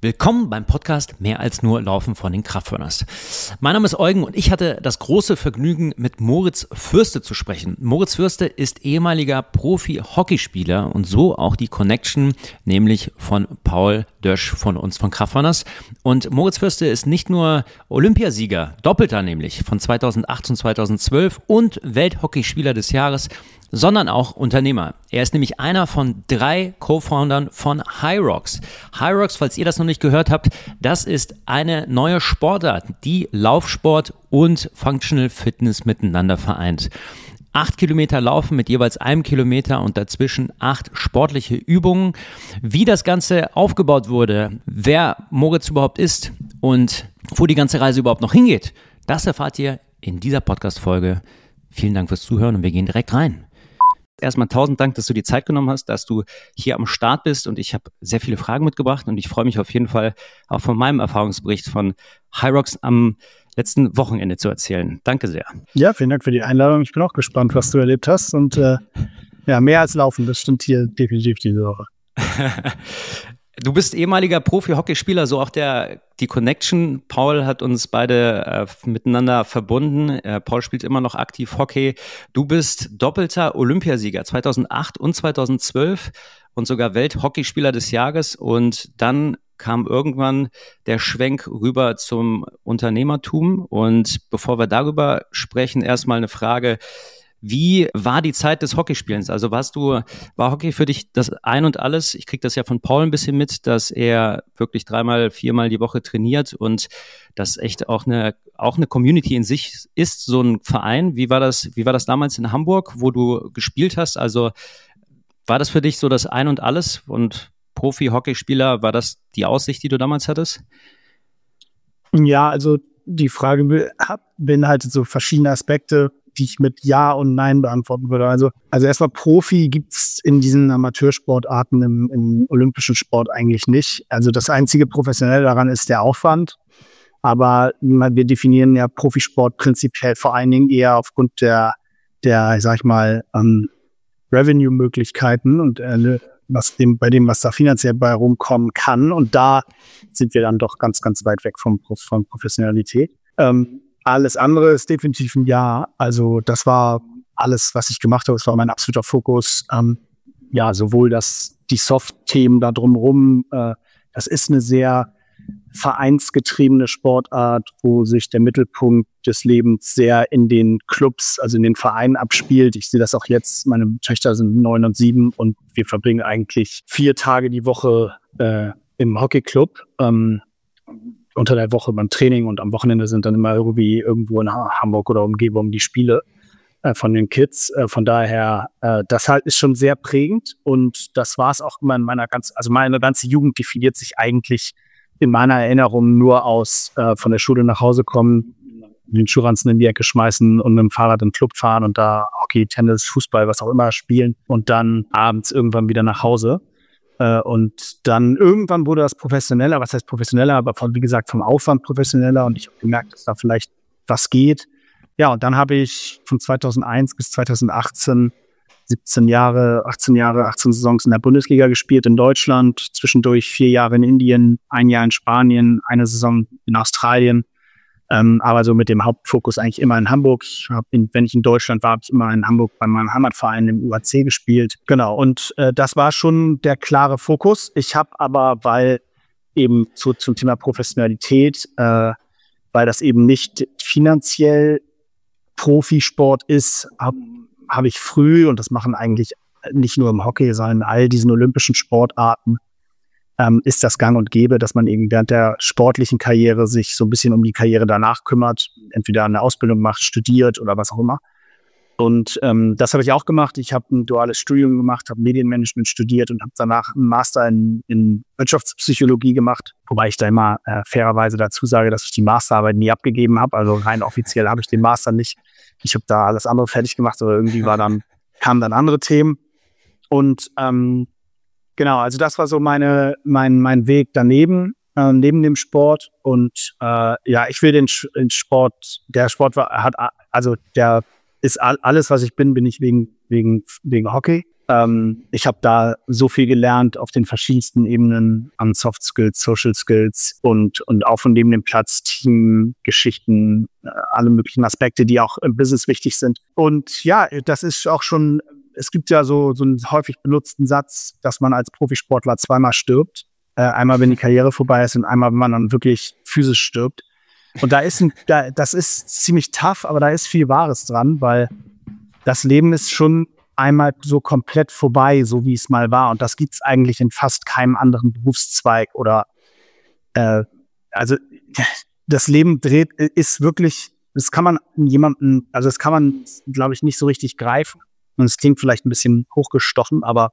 Willkommen beim Podcast Mehr als nur Laufen von den Kraftrunners. Mein Name ist Eugen und ich hatte das große Vergnügen, mit Moritz Fürste zu sprechen. Moritz Fürste ist ehemaliger Profi-Hockeyspieler und so auch die Connection, nämlich von Paul Dösch von uns von Kraftrunners. Und Moritz Fürste ist nicht nur Olympiasieger, doppelter nämlich von 2008 und 2012 und Welthockeyspieler des Jahres, sondern auch Unternehmer. Er ist nämlich einer von 3 Co-Foundern von HYROX. HYROX, falls ihr das noch nicht gehört habt, das ist eine neue Sportart, die Laufsport und Functional Fitness miteinander vereint. 8 Kilometer Laufen mit jeweils 1 Kilometer und dazwischen 8 sportliche Übungen. Wie das Ganze aufgebaut wurde, wer Moritz überhaupt ist und wo die ganze Reise überhaupt noch hingeht, das erfahrt ihr in dieser Podcast-Folge. Vielen Dank fürs Zuhören und wir gehen direkt rein. Erstmal 1000 Dank, dass du die Zeit genommen hast, dass du hier am Start bist und ich habe sehr viele Fragen mitgebracht und ich freue mich auf jeden Fall auch von meinem Erfahrungsbericht von HYROX am letzten Wochenende zu erzählen. Danke sehr. Ja, vielen Dank für die Einladung. Ich bin auch gespannt, was du erlebt hast und mehr als Laufen, das stimmt hier definitiv diese Woche. Du bist ehemaliger Profi-Hockeyspieler, so auch die Connection. Paul hat uns beide miteinander verbunden. Paul spielt immer noch aktiv Hockey. Du bist doppelter Olympiasieger 2008 und 2012 und sogar Welthockeyspieler des Jahres. Und dann kam irgendwann der Schwenk rüber zum Unternehmertum. Und bevor wir darüber sprechen, erstmal eine Frage. Wie war die Zeit des Hockeyspielens? Also war Hockey für dich das Ein und Alles? Ich kriege das ja von Paul ein bisschen mit, dass er wirklich 3-mal, 4-mal die Woche trainiert und das echt auch eine Community in sich ist, so ein Verein. Wie war das damals in Hamburg, wo du gespielt hast? Also war das für dich so das Ein und Alles und Profi-Hockeyspieler, war das die Aussicht, die du damals hattest? Ja, also die Frage beinhaltet so verschiedene Aspekte, die ich mit Ja und Nein beantworten würde. Also erstmal Profi gibt's in diesen Amateursportarten im olympischen Sport eigentlich nicht. Also das einzige Professionelle daran ist der Aufwand. Aber wir definieren ja Profisport prinzipiell vor allen Dingen eher aufgrund der sag ich mal, Revenue-Möglichkeiten und bei dem, was da finanziell bei rumkommen kann. Und da sind wir dann doch ganz, ganz weit weg von Professionalität. Alles andere ist definitiv ein Ja. Also das war alles, was ich gemacht habe. Das war mein absoluter Fokus. Sowohl die Soft-Themen da drumherum. Das ist eine sehr vereinsgetriebene Sportart, wo sich der Mittelpunkt des Lebens sehr in den Clubs, also in den Vereinen abspielt. Ich sehe das auch jetzt. Meine Töchter sind 9 und 7 und wir verbringen eigentlich 4 Tage die Woche im Hockeyclub. Unter der Woche beim Training und am Wochenende sind dann immer irgendwie irgendwo in Hamburg oder Umgebung die Spiele von den Kids. Von daher, das halt ist schon sehr prägend und das war es auch immer in meine ganze Jugend definiert sich eigentlich in meiner Erinnerung nur aus von der Schule nach Hause kommen, den Schuhranzen in die Ecke schmeißen und mit dem Fahrrad in den Club fahren und da Hockey, Tennis, Fußball, was auch immer spielen und dann abends irgendwann wieder nach Hause. Und dann irgendwann wurde das professioneller, was heißt professioneller, aber wie gesagt vom Aufwand professioneller und ich habe gemerkt, dass da vielleicht was geht. Ja, und dann habe ich von 2001 bis 2018 18 Saisons in der Bundesliga gespielt in Deutschland, zwischendurch 4 Jahre in Indien, 1 Jahr in Spanien, 1 Saison in Australien. Aber so mit dem Hauptfokus eigentlich immer in Hamburg. Wenn ich in Deutschland war, habe ich immer in Hamburg bei meinem Heimatverein im UAC gespielt. Genau, und das war schon der klare Fokus. Ich habe aber, weil eben zum Thema Professionalität, weil das eben nicht finanziell Profisport ist, habe ich früh, und das machen eigentlich nicht nur im Hockey, sondern in all diesen olympischen Sportarten, ist das gang und gäbe, dass man eben während der sportlichen Karriere sich so ein bisschen um die Karriere danach kümmert, entweder eine Ausbildung macht, studiert oder was auch immer. Und das habe ich auch gemacht. Ich habe ein duales Studium gemacht, habe Medienmanagement studiert und habe danach einen Master in Wirtschaftspsychologie gemacht. Wobei ich da immer fairerweise dazu sage, dass ich die Masterarbeit nie abgegeben habe. Also rein offiziell habe ich den Master nicht. Ich habe da alles andere fertig gemacht, aber irgendwie kamen dann andere Themen. Und genau, also das war so mein Weg daneben, neben dem Sport. Und ich will den Sport, der ist alles, was ich bin ich wegen Hockey. Ich habe da so viel gelernt auf den verschiedensten Ebenen an Soft Skills, Social Skills und auch von neben dem Platz Team, Geschichten, alle möglichen Aspekte, die auch im Business wichtig sind. Und ja, das ist auch schon, es gibt ja so einen häufig benutzten Satz, dass man als Profisportler zweimal stirbt. Einmal, wenn die Karriere vorbei ist und einmal, wenn man dann wirklich physisch stirbt. Und das ist ziemlich tough, aber da ist viel Wahres dran, weil das Leben ist schon einmal so komplett vorbei, so wie es mal war. Und das gibt's eigentlich in fast keinem anderen Berufszweig oder also das Leben ist wirklich, das kann man glaube ich, nicht so richtig greifen. Und es klingt vielleicht ein bisschen hochgestochen, aber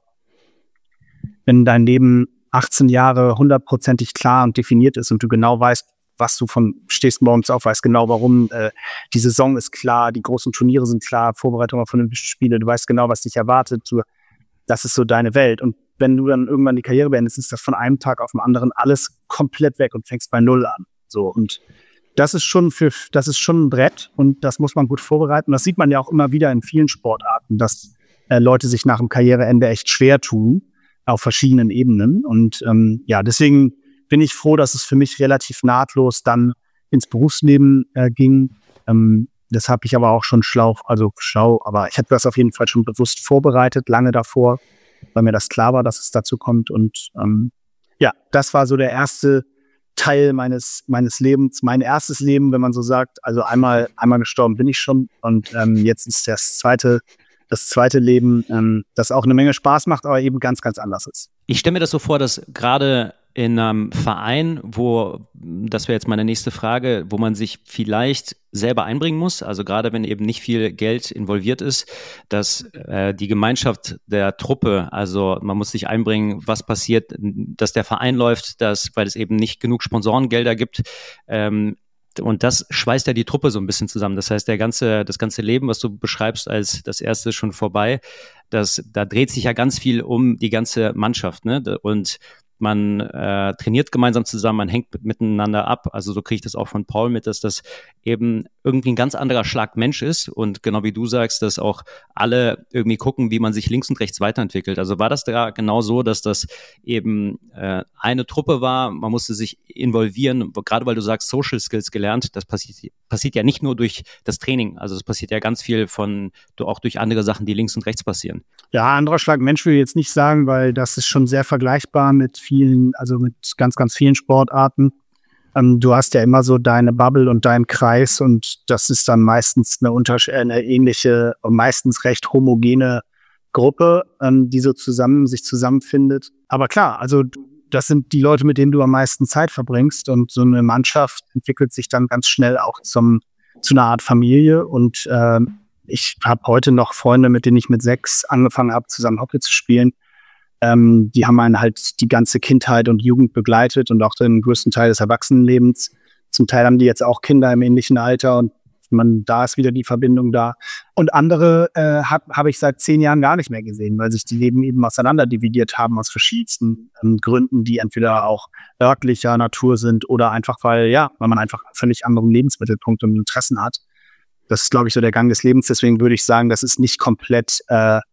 wenn dein Leben 18 Jahre 100%ig klar und definiert ist und du genau weißt, was du stehst morgens auf, weißt genau warum, die Saison ist klar, die großen Turniere sind klar, Vorbereitung auf Olympische Spiele, du weißt genau, was dich erwartet, das ist so deine Welt. Und wenn du dann irgendwann die Karriere beendest, ist das von einem Tag auf den anderen alles komplett weg und fängst bei Null an. So, und das ist schon ein Brett und das muss man gut vorbereiten. Das sieht man ja auch immer wieder in vielen Sportarten, dass Leute sich nach dem Karriereende echt schwer tun, auf verschiedenen Ebenen. Und deswegen bin ich froh, dass es für mich relativ nahtlos dann ins Berufsleben ging. Das habe ich aber auch schon aber ich habe das auf jeden Fall schon bewusst vorbereitet, lange davor, weil mir das klar war, dass es dazu kommt. Und das war so der erste Teil meines Lebens, mein erstes Leben, wenn man so sagt. Also einmal gestorben bin ich schon und jetzt ist das zweite Leben, das auch eine Menge Spaß macht, aber eben ganz, ganz anders ist. Ich stelle mir das so vor, dass gerade in einem Verein, das wäre jetzt meine nächste Frage, wo man sich vielleicht selber einbringen muss, also gerade wenn eben nicht viel Geld involviert ist, dass die Gemeinschaft der Truppe, also man muss sich einbringen, was passiert, dass der Verein läuft, weil es eben nicht genug Sponsorengelder gibt, und das schweißt ja die Truppe so ein bisschen zusammen. Das heißt, das ganze Leben, was du beschreibst als das erste ist schon vorbei, da dreht sich ja ganz viel um die ganze Mannschaft, ne? Und man trainiert gemeinsam zusammen, man hängt miteinander ab. Also so kriege ich das auch von Paul mit, dass das eben irgendwie ein ganz anderer Schlag Mensch ist. Und genau wie du sagst, dass auch alle irgendwie gucken, wie man sich links und rechts weiterentwickelt. Also war das da genau so, dass das eben eine Truppe war, man musste sich involvieren, gerade weil du sagst, Social Skills gelernt, das passiert ja nicht nur durch das Training, also es passiert ja ganz viel auch durch andere Sachen, die links und rechts passieren. Ja, anderer Schlag Mensch will ich jetzt nicht sagen, weil das ist schon sehr vergleichbar mit mit ganz, ganz vielen Sportarten. Du hast ja immer so deine Bubble und deinen Kreis und das ist dann meistens eine ähnliche, meistens recht homogene Gruppe, die so sich zusammenfindet. Aber klar, also das sind die Leute, mit denen du am meisten Zeit verbringst und so eine Mannschaft entwickelt sich dann ganz schnell auch zu einer Art Familie und ich habe heute noch Freunde, mit denen ich mit 6 angefangen habe, zusammen Hockey zu spielen. Die haben einen halt die ganze Kindheit und Jugend begleitet und auch den größten Teil des Erwachsenenlebens. Zum Teil haben die jetzt auch Kinder im ähnlichen Alter und da ist wieder die Verbindung da. Und andere habe ich seit 10 Jahren gar nicht mehr gesehen, weil sich die Leben eben auseinander dividiert haben aus verschiedensten Gründen, die entweder auch örtlicher Natur sind oder einfach, weil man einfach einen völlig anderen Lebensmittelpunkt und Interessen hat. Das ist, glaube ich, so der Gang des Lebens. Deswegen würde ich sagen, das ist nicht komplett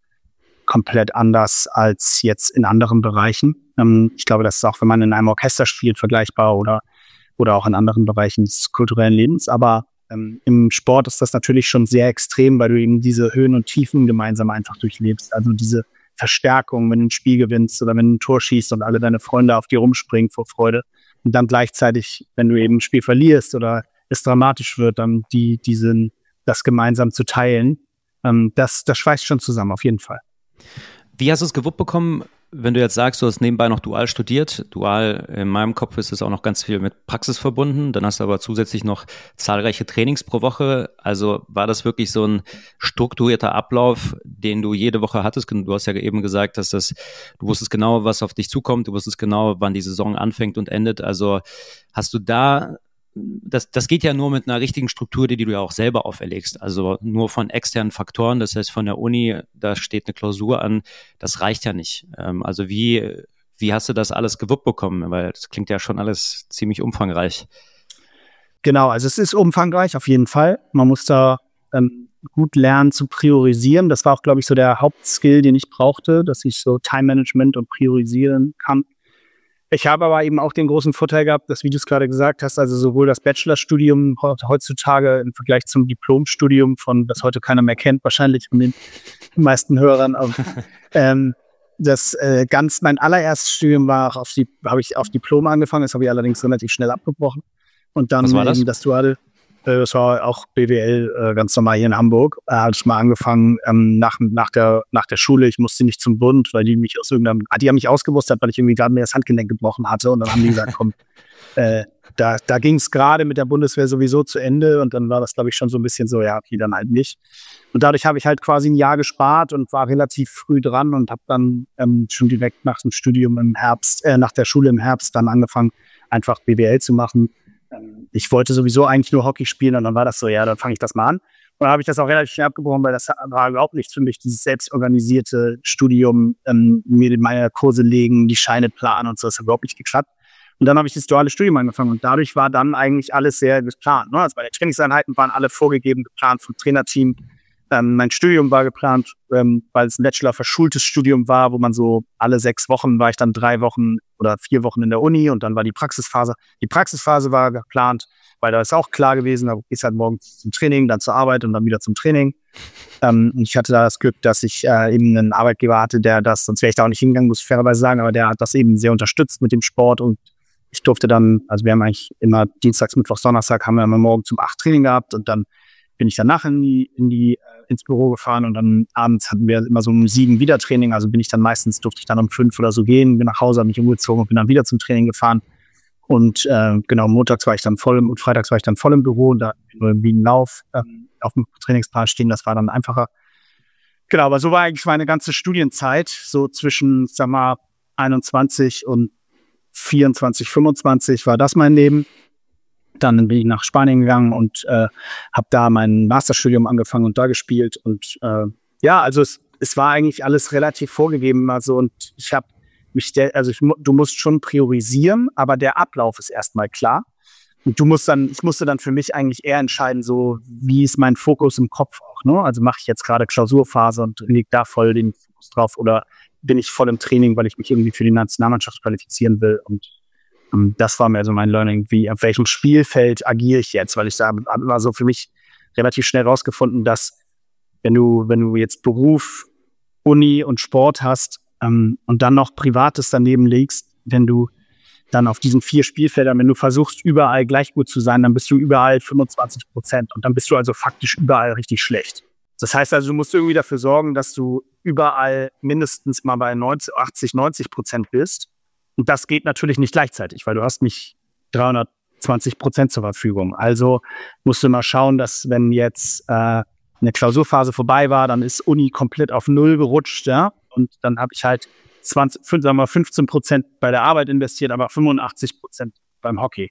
anders als jetzt in anderen Bereichen. Ich glaube, das ist auch, wenn man in einem Orchester spielt, vergleichbar oder auch in anderen Bereichen des kulturellen Lebens. Aber im Sport ist das natürlich schon sehr extrem, weil du eben diese Höhen und Tiefen gemeinsam einfach durchlebst. Also diese Verstärkung, wenn du ein Spiel gewinnst oder wenn du ein Tor schießt und alle deine Freunde auf dir rumspringen vor Freude. Und dann gleichzeitig, wenn du eben ein Spiel verlierst oder es dramatisch wird, dann das gemeinsam zu teilen, das schweißt schon zusammen, auf jeden Fall. Wie hast du es gewuppt bekommen, wenn du jetzt sagst, du hast nebenbei noch dual studiert? Dual, in meinem Kopf ist es auch noch ganz viel mit Praxis verbunden. Dann hast du aber zusätzlich noch zahlreiche Trainings pro Woche. Also war das wirklich so ein strukturierter Ablauf, den du jede Woche hattest? Du hast ja eben gesagt, du wusstest genau, was auf dich zukommt. Du wusstest genau, wann die Saison anfängt und endet. Also hast du das geht ja nur mit einer richtigen Struktur, die du ja auch selber auferlegst. Also nur von externen Faktoren, das heißt von der Uni, da steht eine Klausur an, das reicht ja nicht. Also wie hast du das alles gewuppt bekommen? Weil das klingt ja schon alles ziemlich umfangreich. Genau, also es ist umfangreich auf jeden Fall. Man muss da gut lernen zu priorisieren. Das war auch, glaube ich, so der Hauptskill, den ich brauchte, dass ich so Time-Management und priorisieren kann. Ich habe aber eben auch den großen Vorteil gehabt, dass, wie du es gerade gesagt hast, also sowohl das Bachelorstudium heutzutage im Vergleich zum Diplomstudium, das heute keiner mehr kennt, wahrscheinlich von den meisten Hörern, aber, mein allererstes Studium habe ich auf Diplom angefangen, das habe ich allerdings relativ schnell abgebrochen. Und dann Was war das? eben das Duale. Das war auch BWL, ganz normal hier in Hamburg. Hatte ich mal angefangen nach der Schule. Ich musste nicht zum Bund, weil die haben mich ausgemustert, weil ich irgendwie gerade mir das Handgelenk gebrochen hatte. Und dann haben die gesagt, komm, da ging es gerade mit der Bundeswehr sowieso zu Ende. Und dann war das, glaube ich, schon so ein bisschen so, ja, okay, dann halt nicht. Und dadurch habe ich halt quasi ein Jahr gespart und war relativ früh dran und habe dann schon direkt nach dem Studium nach der Schule im Herbst dann angefangen, einfach BWL zu machen. Ich wollte sowieso eigentlich nur Hockey spielen und dann war das so, ja, dann fange ich das mal an. Und dann habe ich das auch relativ schnell abgebrochen, weil das war überhaupt nichts für mich, dieses selbstorganisierte Studium, mir meine Kurse legen, die Scheine planen und so, das hat überhaupt nicht geklappt. Und dann habe ich das duale Studium angefangen und dadurch war dann eigentlich alles sehr geplant. Ne? Also meine Trainingseinheiten waren alle vorgegeben, geplant vom Trainerteam. Mein Studium war geplant, weil es ein Bachelor-verschultes Studium war, wo man so alle 6 Wochen war ich dann 3 Wochen oder 4 Wochen in der Uni und dann war die Praxisphase. Die Praxisphase war geplant, weil da ist auch klar gewesen, da gehst halt morgens zum Training, dann zur Arbeit und dann wieder zum Training. Und ich hatte da das Glück, dass ich eben einen Arbeitgeber hatte, der das, sonst wäre ich da auch nicht hingegangen, muss ich fairerweise sagen, aber der hat das eben sehr unterstützt mit dem Sport und ich durfte dann, also wir haben eigentlich immer Dienstags, Mittwochs, Donnerstag haben wir immer morgens um 8 Training gehabt und dann bin ich danach ins Büro gefahren und dann abends hatten wir immer so um 7 wieder Training, also durfte ich dann um 5 oder so gehen, bin nach Hause, habe mich umgezogen und bin dann wieder zum Training gefahren und montags war ich dann und freitags war ich dann voll im Büro und da nur irgendwie einen Lauf auf dem Trainingsplan stehen, das war dann einfacher. Genau, aber so war eigentlich meine ganze Studienzeit, so zwischen, sag mal, 21 und 24, 25 war das mein Leben. Dann bin ich nach Spanien gegangen und habe da mein Masterstudium angefangen und da gespielt. Und also es war eigentlich alles relativ vorgegeben. Also und ich habe du musst schon priorisieren, aber der Ablauf ist erstmal klar. Und ich musste dann für mich eigentlich eher entscheiden, so wie ist mein Fokus im Kopf auch. Ne? Also mache ich jetzt gerade Klausurphase und lege da voll den Fokus drauf oder bin ich voll im Training, weil ich mich irgendwie für die Nationalmannschaft qualifizieren will. Und das war mir so mein Learning, auf welchem Spielfeld agiere ich jetzt, weil ich da habe immer so für mich relativ schnell rausgefunden, dass wenn du jetzt Beruf, Uni und Sport hast und dann noch Privates daneben legst, wenn du dann auf diesen 4 Spielfeldern, wenn du versuchst, überall gleich gut zu sein, dann bist du überall 25% und dann bist du also faktisch überall richtig schlecht. Das heißt also, du musst irgendwie dafür sorgen, dass du überall mindestens mal bei 80-90% bist. Und das geht natürlich nicht gleichzeitig, weil du hast nicht 320% zur Verfügung. Also musst du mal schauen, dass wenn jetzt eine Klausurphase vorbei war, dann ist Uni komplett auf 0 gerutscht, ja. Und dann habe ich halt 15% bei der Arbeit investiert, aber 85% beim Hockey.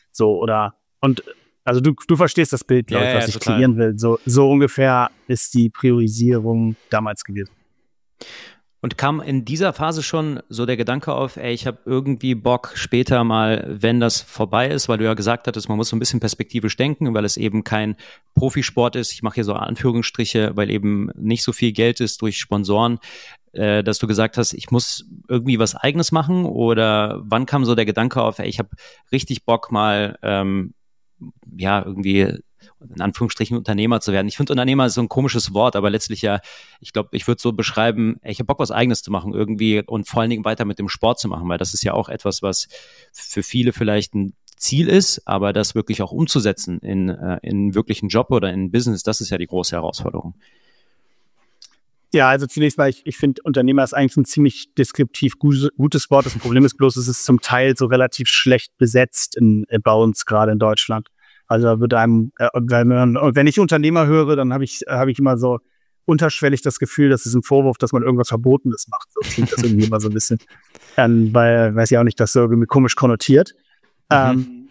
Also du verstehst das Bild, glaube ich, was ich kreieren will. So ungefähr ist die Priorisierung damals gewesen. Und kam in dieser Phase schon so der Gedanke auf, ich habe irgendwie Bock später mal, wenn das vorbei ist, weil du ja gesagt hattest, man muss so ein bisschen perspektivisch denken, weil es eben kein Profisport ist. Ich mache hier so Anführungsstriche, weil eben nicht so viel Geld ist durch Sponsoren, dass du gesagt hast, ich muss irgendwie was Eigenes machen? Oder wann kam so der Gedanke auf, ich habe richtig Bock mal irgendwie in Anführungsstrichen Unternehmer zu werden. Ich finde, Unternehmer ist so ein komisches Wort, aber letztlich ja, ich glaube, ich würde so beschreiben, ich habe Bock, was Eigenes zu machen irgendwie und vor allen Dingen weiter mit dem Sport zu machen, weil das ist ja auch etwas, was für viele vielleicht ein Ziel ist, aber das wirklich auch umzusetzen in wirklichen Job oder in Business, das ist ja die große Herausforderung. Ja, also zunächst mal, ich finde, Unternehmer ist eigentlich ein ziemlich deskriptiv gutes Wort. Das Problem ist bloß, es ist zum Teil so relativ schlecht besetzt bei uns, gerade in Deutschland. Also da wird wenn ich Unternehmer höre, dann habe ich immer so unterschwellig das Gefühl, das ist ein Vorwurf, dass man irgendwas Verbotenes macht. So klingt das irgendwie immer so ein bisschen, weil, weiß ich auch nicht, das so irgendwie komisch konnotiert. Mhm.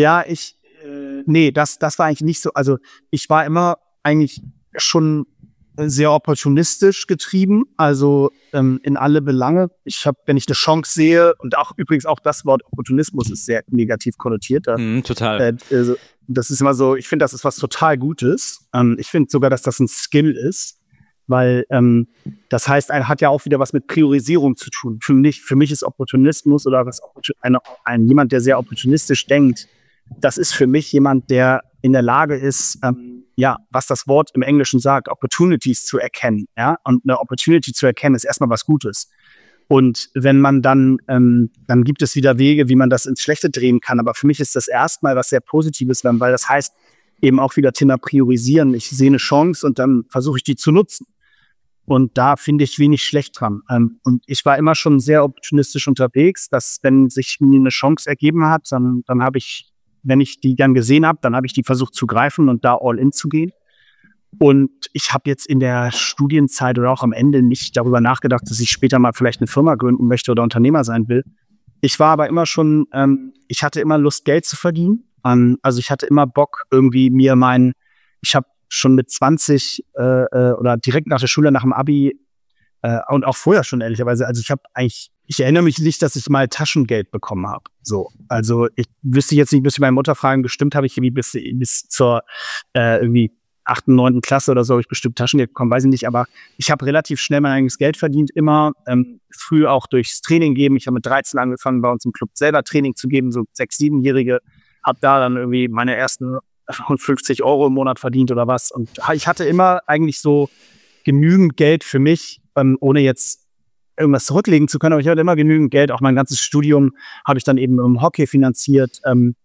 Das war eigentlich nicht so, also ich war immer eigentlich schon sehr opportunistisch getrieben, also in alle Belange. Wenn ich eine Chance sehe, und auch übrigens auch das Wort Opportunismus ist sehr negativ konnotiert. Total. Das ist immer so, ich finde, das ist was total Gutes. Ich finde sogar, dass das ein Skill ist, weil das heißt, hat ja auch wieder was mit Priorisierung zu tun. Für mich ist Opportunismus oder jemand, der sehr opportunistisch denkt, das ist für mich jemand, der in der Lage ist, was das Wort im Englischen sagt, Opportunities zu erkennen. Ja? Und eine Opportunity zu erkennen ist erstmal was Gutes. Und wenn man dann gibt es wieder Wege, wie man das ins Schlechte drehen kann. Aber für mich ist das erstmal was sehr Positives, weil das heißt eben auch wieder Thema priorisieren. Ich sehe eine Chance und dann versuche ich die zu nutzen. Und da finde ich wenig schlecht dran. Und ich war immer schon sehr opportunistisch unterwegs, dass wenn sich mir eine Chance ergeben hat, dann habe ich, wenn ich die dann gesehen habe, dann habe ich die versucht zu greifen und da all in zu gehen. Und ich habe jetzt in der Studienzeit oder auch am Ende nicht darüber nachgedacht, dass ich später mal vielleicht eine Firma gründen möchte oder Unternehmer sein will. Ich war aber immer schon, ich hatte immer Lust, Geld zu verdienen. Also ich hatte immer Bock, irgendwie ich habe schon mit 20 oder direkt nach der Schule, nach dem Abi und auch vorher schon ehrlicherweise, also ich erinnere mich nicht, dass ich mal Taschengeld bekommen habe. So, also ich wüsste jetzt nicht, müsste ich meine Mutter fragen, bestimmt habe ich irgendwie bis zur irgendwie 8., 9. Klasse oder so habe ich bestimmt Taschengeld bekommen, weiß ich nicht, aber ich habe relativ schnell mein eigenes Geld verdient, immer früh auch durchs Training geben. Ich habe mit 13 angefangen, bei uns im Club selber Training zu geben, so 6-, 7-Jährige, habe da dann irgendwie meine ersten 50 € im Monat verdient oder was. Und ich hatte immer eigentlich so genügend Geld für mich, ohne jetzt irgendwas zurücklegen zu können, aber ich hatte immer genügend Geld. Auch mein ganzes Studium habe ich dann eben im Hockey finanziert.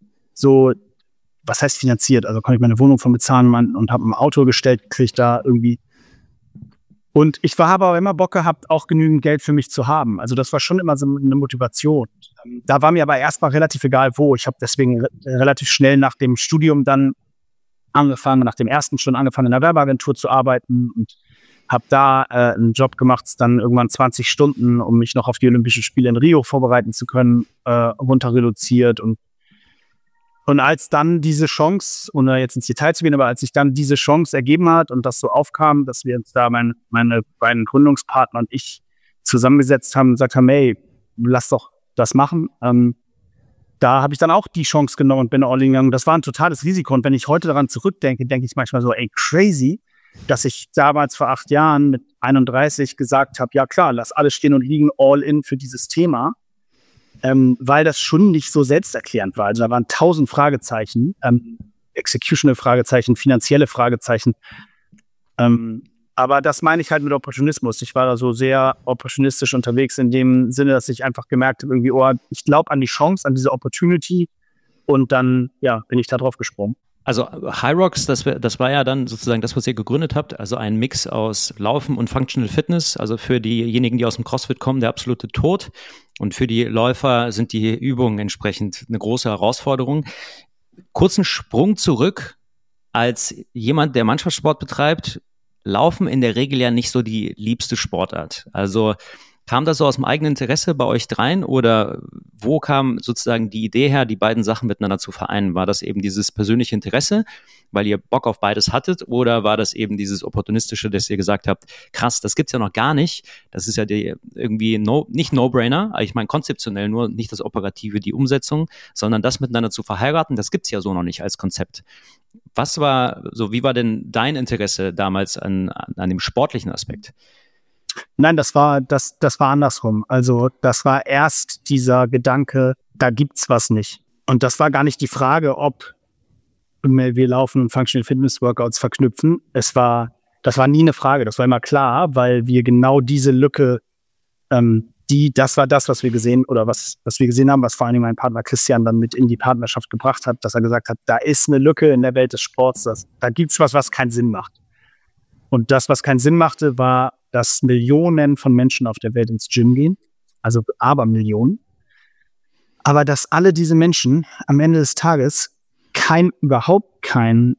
Was heißt finanziert? Also konnte ich meine Wohnung von bezahlen und habe ein Auto gestellt, kriege da irgendwie. Und ich habe aber immer Bock gehabt, auch genügend Geld für mich zu haben. Also das war schon immer so eine Motivation. Da war mir aber erstmal relativ egal, wo. Ich habe deswegen relativ schnell nach dem Studium dann nach dem ersten schon angefangen, in einer Werbeagentur zu arbeiten und habe da einen Job gemacht, dann irgendwann 20 Stunden, um mich noch auf die Olympischen Spiele in Rio vorbereiten zu können, runter reduziert. Und als dann diese Chance, ohne jetzt ins Detail zu gehen, aber als sich dann diese Chance ergeben hat und das so aufkam, dass wir uns da meine beiden Gründungspartner und ich zusammengesetzt haben und gesagt haben, hey, lass doch das machen. Da habe ich dann auch die Chance genommen und bin all in gegangen. Das war ein totales Risiko. Und wenn ich heute daran zurückdenke, denke ich manchmal so, ey, crazy, dass ich damals vor 8 Jahren mit 31 gesagt habe, ja klar, lass alles stehen und liegen, all in für dieses Thema. Weil das schon nicht so selbsterklärend war. Also da waren 1000 Fragezeichen, executional Fragezeichen, finanzielle Fragezeichen. Aber das meine ich halt mit Opportunismus. Ich war da so sehr opportunistisch unterwegs in dem Sinne, dass ich einfach gemerkt habe, irgendwie, ich glaube an die Chance, an diese Opportunity und dann, bin ich da drauf gesprungen. Also Hyrox, das war ja dann sozusagen das, was ihr gegründet habt, also ein Mix aus Laufen und Functional Fitness, also für diejenigen, die aus dem CrossFit kommen, der absolute Tod und für die Läufer sind die Übungen entsprechend eine große Herausforderung. Kurzen Sprung zurück, als jemand, der Mannschaftssport betreibt, Laufen in der Regel ja nicht so die liebste Sportart. Also kam das so aus dem eigenen Interesse bei euch dreien oder wo kam sozusagen die Idee her, die beiden Sachen miteinander zu vereinen? War das eben dieses persönliche Interesse, weil ihr Bock auf beides hattet oder war das eben dieses Opportunistische, dass ihr gesagt habt, krass, das gibt's ja noch gar nicht, das ist ja irgendwie nicht No-Brainer, ich meine konzeptionell nur, nicht das Operative, die Umsetzung, sondern das miteinander zu verheiraten, das gibt's ja so noch nicht als Konzept. Wie war denn dein Interesse damals an dem sportlichen Aspekt? Nein, das war andersrum. Also das war erst dieser Gedanke, da gibt's was nicht. Und das war gar nicht die Frage, ob wir Laufen und Functional Fitness Workouts verknüpfen. Das war nie eine Frage. Das war immer klar, weil wir genau diese Lücke, das war das, was wir gesehen haben, was vor allem mein Partner Christian dann mit in die Partnerschaft gebracht hat, dass er gesagt hat, da ist eine Lücke in der Welt des Sports, da gibt's was keinen Sinn macht. Und das, was keinen Sinn machte, war, dass Millionen von Menschen auf der Welt ins Gym gehen, also Abermillionen, aber dass alle diese Menschen am Ende des Tages überhaupt kein,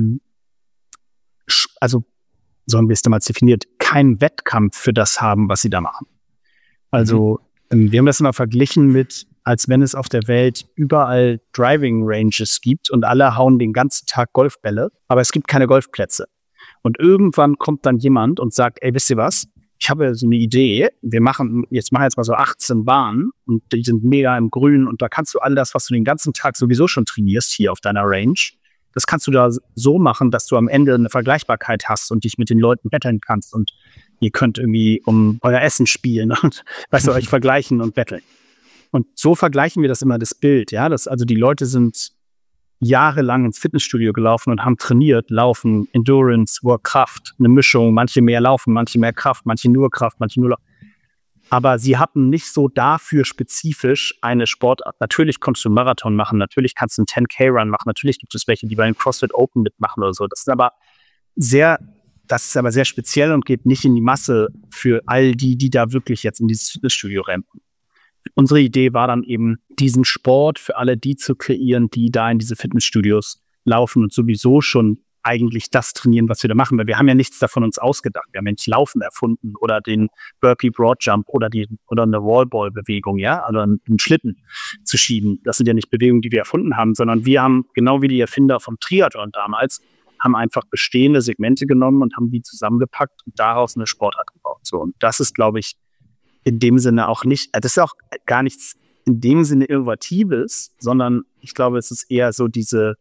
also so haben wir es damals definiert, kein Wettkampf für das haben, was sie da machen. Also wir haben das immer verglichen mit, als wenn es auf der Welt überall Driving Ranges gibt und alle hauen den ganzen Tag Golfbälle, aber es gibt keine Golfplätze. Und irgendwann kommt dann jemand und sagt, ey, wisst ihr was? Ich habe ja so eine Idee. Wir machen jetzt mal so 18 Bahnen und die sind mega im Grün und da kannst du all das, was du den ganzen Tag sowieso schon trainierst hier auf deiner Range, das kannst du da so machen, dass du am Ende eine Vergleichbarkeit hast und dich mit den Leuten betteln kannst und ihr könnt irgendwie um euer Essen spielen und euch vergleichen und betteln. Und so vergleichen wir das immer, das Bild, ja, also die Leute sind jahrelang ins Fitnessstudio gelaufen und haben trainiert, Laufen, Endurance, Kraft, eine Mischung, manche mehr Laufen, manche mehr Kraft, manche nur Laufen. Aber sie hatten nicht so dafür spezifisch eine Sportart. Natürlich konntest du einen Marathon machen, natürlich kannst du einen 10K-Run machen, natürlich gibt es welche, die bei den CrossFit Open mitmachen oder so. Das ist aber sehr speziell und geht nicht in die Masse für all die da wirklich jetzt in dieses Fitnessstudio rampen. Unsere Idee war dann eben, diesen Sport für alle die zu kreieren, die da in diese Fitnessstudios laufen und sowieso schon eigentlich das trainieren, was wir da machen. Weil wir haben ja nichts davon uns ausgedacht. Wir haben ja nicht Laufen erfunden oder den Burpee Broad Jump oder eine Wallball-Bewegung, ja, oder einen Schlitten zu schieben. Das sind ja nicht Bewegungen, die wir erfunden haben, sondern wir haben, genau wie die Erfinder vom Triathlon damals, haben einfach bestehende Segmente genommen und haben die zusammengepackt und daraus eine Sportart gebaut. So, und das ist, glaube ich, in dem Sinne auch nicht, das ist auch gar nichts in dem Sinne Innovatives, sondern ich glaube, es ist eher so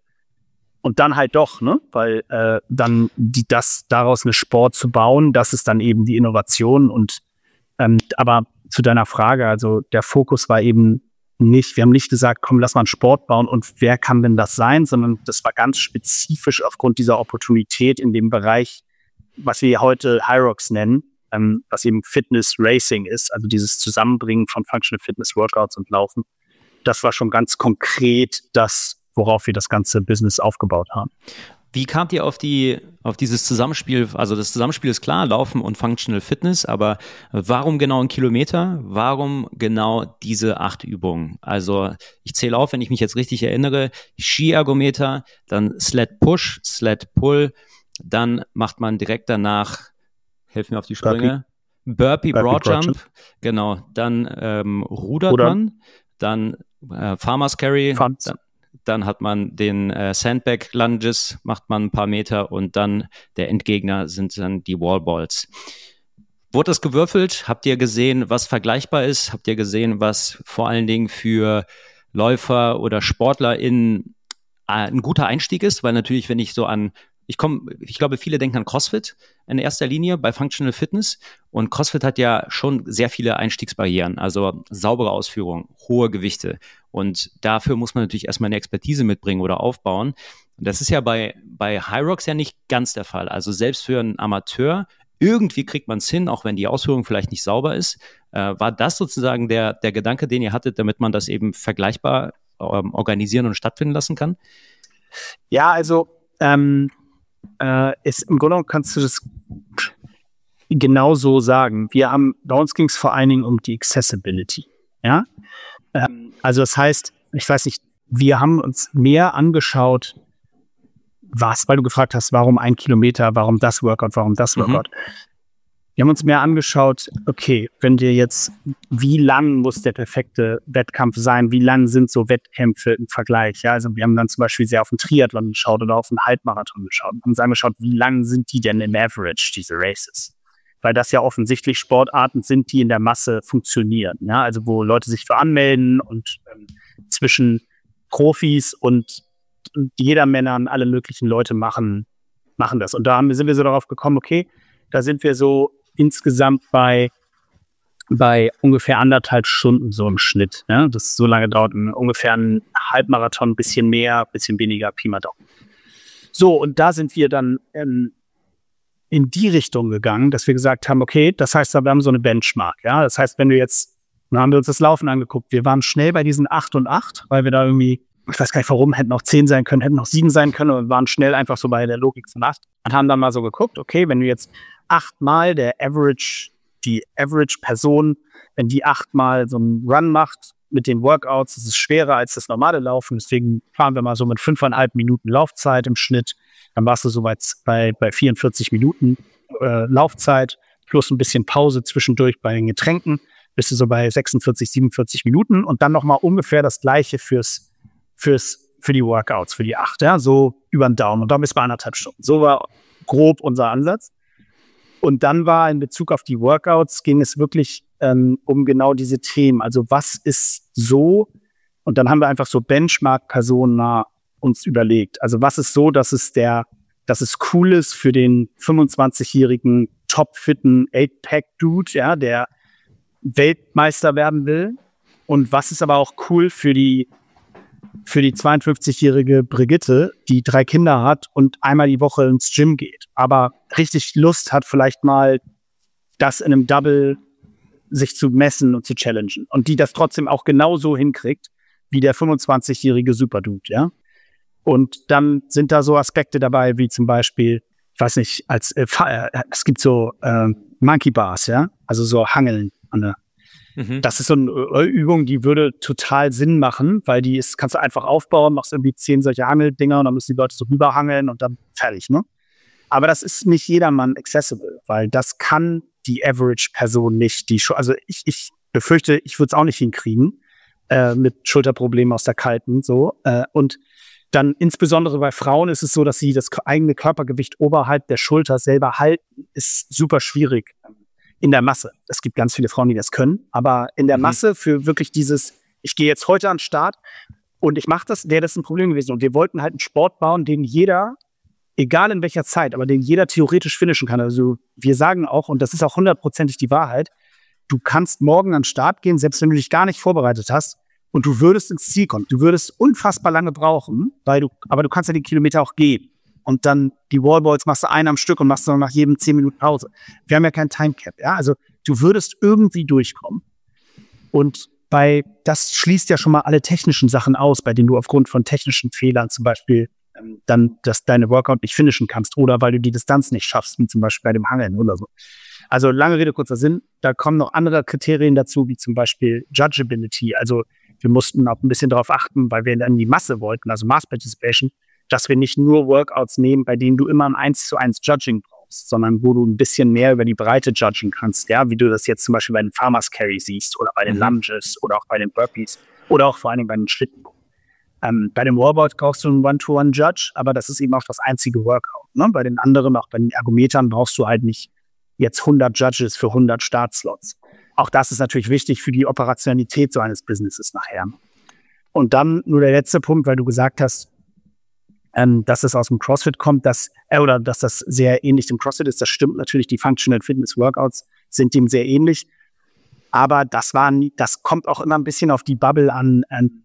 und dann halt doch, ne, weil dann daraus eine Sport zu bauen, das ist dann eben die Innovation und aber zu deiner Frage, also der Fokus war eben nicht, wir haben nicht gesagt, komm, lass mal einen Sport bauen und wer kann denn das sein, sondern das war ganz spezifisch aufgrund dieser Opportunität in dem Bereich, was wir heute HYROX nennen, was eben Fitness Racing ist, also dieses Zusammenbringen von Functional Fitness Workouts und Laufen. Das war schon ganz konkret das, worauf wir das ganze Business aufgebaut haben. Wie kamt ihr auf dieses Zusammenspiel? Also das Zusammenspiel ist klar, Laufen und Functional Fitness, aber warum genau 1 Kilometer? Warum genau diese 8 Übungen? Also ich zähle auf, wenn ich mich jetzt richtig erinnere, Skiergometer, dann Sled Push, Sled Pull, dann macht man direkt danach, helf mir auf die Sprünge, Burpee Broad Jump, genau, dann rudert man, dann Farmer's Carry, dann hat man den Sandbag Lunges, macht man ein paar Meter und dann der Endgegner sind dann die Wallballs. Wurde das gewürfelt? Habt ihr gesehen, was vergleichbar ist? Habt ihr gesehen, was vor allen Dingen für Läufer oder Sportler ein guter Einstieg ist? Weil natürlich, wenn ich ich glaube, viele denken an CrossFit in erster Linie bei Functional Fitness und CrossFit hat ja schon sehr viele Einstiegsbarrieren, also saubere Ausführung, hohe Gewichte und dafür muss man natürlich erstmal eine Expertise mitbringen oder aufbauen. Und das ist ja bei HYROX ja nicht ganz der Fall. Also selbst für einen Amateur, irgendwie kriegt man es hin, auch wenn die Ausführung vielleicht nicht sauber ist. War das sozusagen der Gedanke, den ihr hattet, damit man das eben vergleichbar organisieren und stattfinden lassen kann? Ja, also im Grunde genommen kannst du das genau so sagen. Bei uns ging es vor allen Dingen um die Accessibility. Ja? Also das heißt, ich weiß nicht, wir haben uns mehr angeschaut, weil du gefragt hast, warum 1 Kilometer, warum das Workout. Wir haben uns mehr angeschaut, okay, wie lang muss der perfekte Wettkampf sein, wie lang sind so Wettkämpfe im Vergleich, ja, also wir haben dann zum Beispiel sehr auf den Triathlon geschaut oder auf den Halbmarathon geschaut, haben uns angeschaut, wie lang sind die denn im Average, diese Races, weil das ja offensichtlich Sportarten sind, die in der Masse funktionieren, ja, also wo Leute sich für anmelden und zwischen Profis und Jedermännern, alle möglichen Leute machen das und sind wir so darauf gekommen, okay, da sind wir so insgesamt bei ungefähr 1,5 Stunden so im Schnitt. Ja? Das so lange dauert ungefähr ein Halbmarathon, ein bisschen mehr, ein bisschen weniger, Pi mal Daumen. So, und da sind wir dann in die Richtung gegangen, dass wir gesagt haben, okay, das heißt, wir haben so eine Benchmark. Ja? Das heißt, dann haben wir uns das Laufen angeguckt. Wir waren schnell bei diesen 8 und 8, weil wir da irgendwie, ich weiß gar nicht warum, hätten auch 10 sein können, hätten auch 7 sein können und waren schnell einfach so bei der Logik von 8 und haben dann mal so geguckt, okay, wenn du jetzt 8-mal die Average-Person, wenn die 8-mal so einen Run macht mit den Workouts, das ist schwerer als das normale Laufen, deswegen fahren wir mal so mit 5,5 Minuten Laufzeit im Schnitt, dann warst du so bei 44 Minuten Laufzeit plus ein bisschen Pause zwischendurch bei den Getränken, bist du so bei 46, 47 Minuten und dann nochmal ungefähr das Gleiche für die Workouts, für die 8, ja, so über den Daumen und dann bis bei 1,5 Stunden. So war grob unser Ansatz. Und dann war in Bezug auf die Workouts, ging es wirklich um genau diese Themen. Also was ist so? Und dann haben wir einfach so Benchmark-Personen uns überlegt. Also was ist so, dass es cool ist für den 25-jährigen topfitten 8-Pack-Dude, ja, der Weltmeister werden will. Und was ist aber auch cool für die 52-jährige Brigitte, die 3 Kinder hat und einmal die Woche ins Gym geht, aber richtig Lust hat, vielleicht mal das in einem Double sich zu messen und zu challengen. Und die das trotzdem auch genauso hinkriegt, wie der 25-jährige Superdude, ja. Und dann sind da so Aspekte dabei, wie zum Beispiel, ich weiß nicht, es gibt so Monkey Bars, ja, also so Hangeln an der. Das ist so eine Übung, die würde total Sinn machen, weil kannst du einfach aufbauen, machst irgendwie 10 solche Hangeldinger und dann müssen die Leute so rüberhangeln und dann fertig, ne? Aber das ist nicht jedermann accessible, weil das kann die Average-Person nicht. Also ich befürchte, ich würde es auch nicht hinkriegen mit Schulterproblemen aus der Kalten, so. Und dann insbesondere bei Frauen ist es so, dass sie das eigene Körpergewicht oberhalb der Schulter selber halten, ist super schwierig. In der Masse. Es gibt ganz viele Frauen, die das können, aber in der Masse für wirklich ich gehe jetzt heute an den Start und ich mache das, wäre das ein Problem gewesen. Und wir wollten halt einen Sport bauen, den jeder, egal in welcher Zeit, aber den jeder theoretisch finishen kann. Also wir sagen auch, und das ist auch 100%ig die Wahrheit, du kannst morgen an den Start gehen, selbst wenn du dich gar nicht vorbereitet hast und du würdest ins Ziel kommen. Du würdest unfassbar lange brauchen, aber du kannst ja den Kilometer auch gehen. Und dann die Wallballs machst du einen am Stück und machst dann nach jedem 10 Minuten Pause. Wir haben ja kein Timecap, ja. Also du würdest irgendwie durchkommen. Und das schließt ja schon mal alle technischen Sachen aus, bei denen du aufgrund von technischen Fehlern zum Beispiel dann deine Workout nicht finishen kannst oder weil du die Distanz nicht schaffst, wie zum Beispiel bei dem Hangeln oder so. Also lange Rede, kurzer Sinn. Da kommen noch andere Kriterien dazu, wie zum Beispiel Judgeability. Also wir mussten auch ein bisschen darauf achten, weil wir dann die Masse wollten, also Mass Participation, dass wir nicht nur Workouts nehmen, bei denen du immer ein 1:1 Judging brauchst, sondern wo du ein bisschen mehr über die Breite judgen kannst, ja, wie du das jetzt zum Beispiel bei den Farmers Carry siehst oder bei den Lunges oder auch bei den Burpees oder auch vor allen Dingen bei den Schritten. Bei den Wallballs brauchst du einen One-to-One-Judge, aber das ist eben auch das einzige Workout. Ne? Bei den anderen, auch bei den Ergometern, brauchst du halt nicht jetzt 100 Judges für 100 Startslots. Auch das ist natürlich wichtig für die Operationalität so eines Businesses nachher. Und dann nur der letzte Punkt, weil du gesagt hast, dass es aus dem CrossFit kommt, dass das sehr ähnlich dem CrossFit ist. Das stimmt natürlich, die Functional Fitness Workouts sind dem sehr ähnlich. Aber das kommt auch immer ein bisschen auf die Bubble an,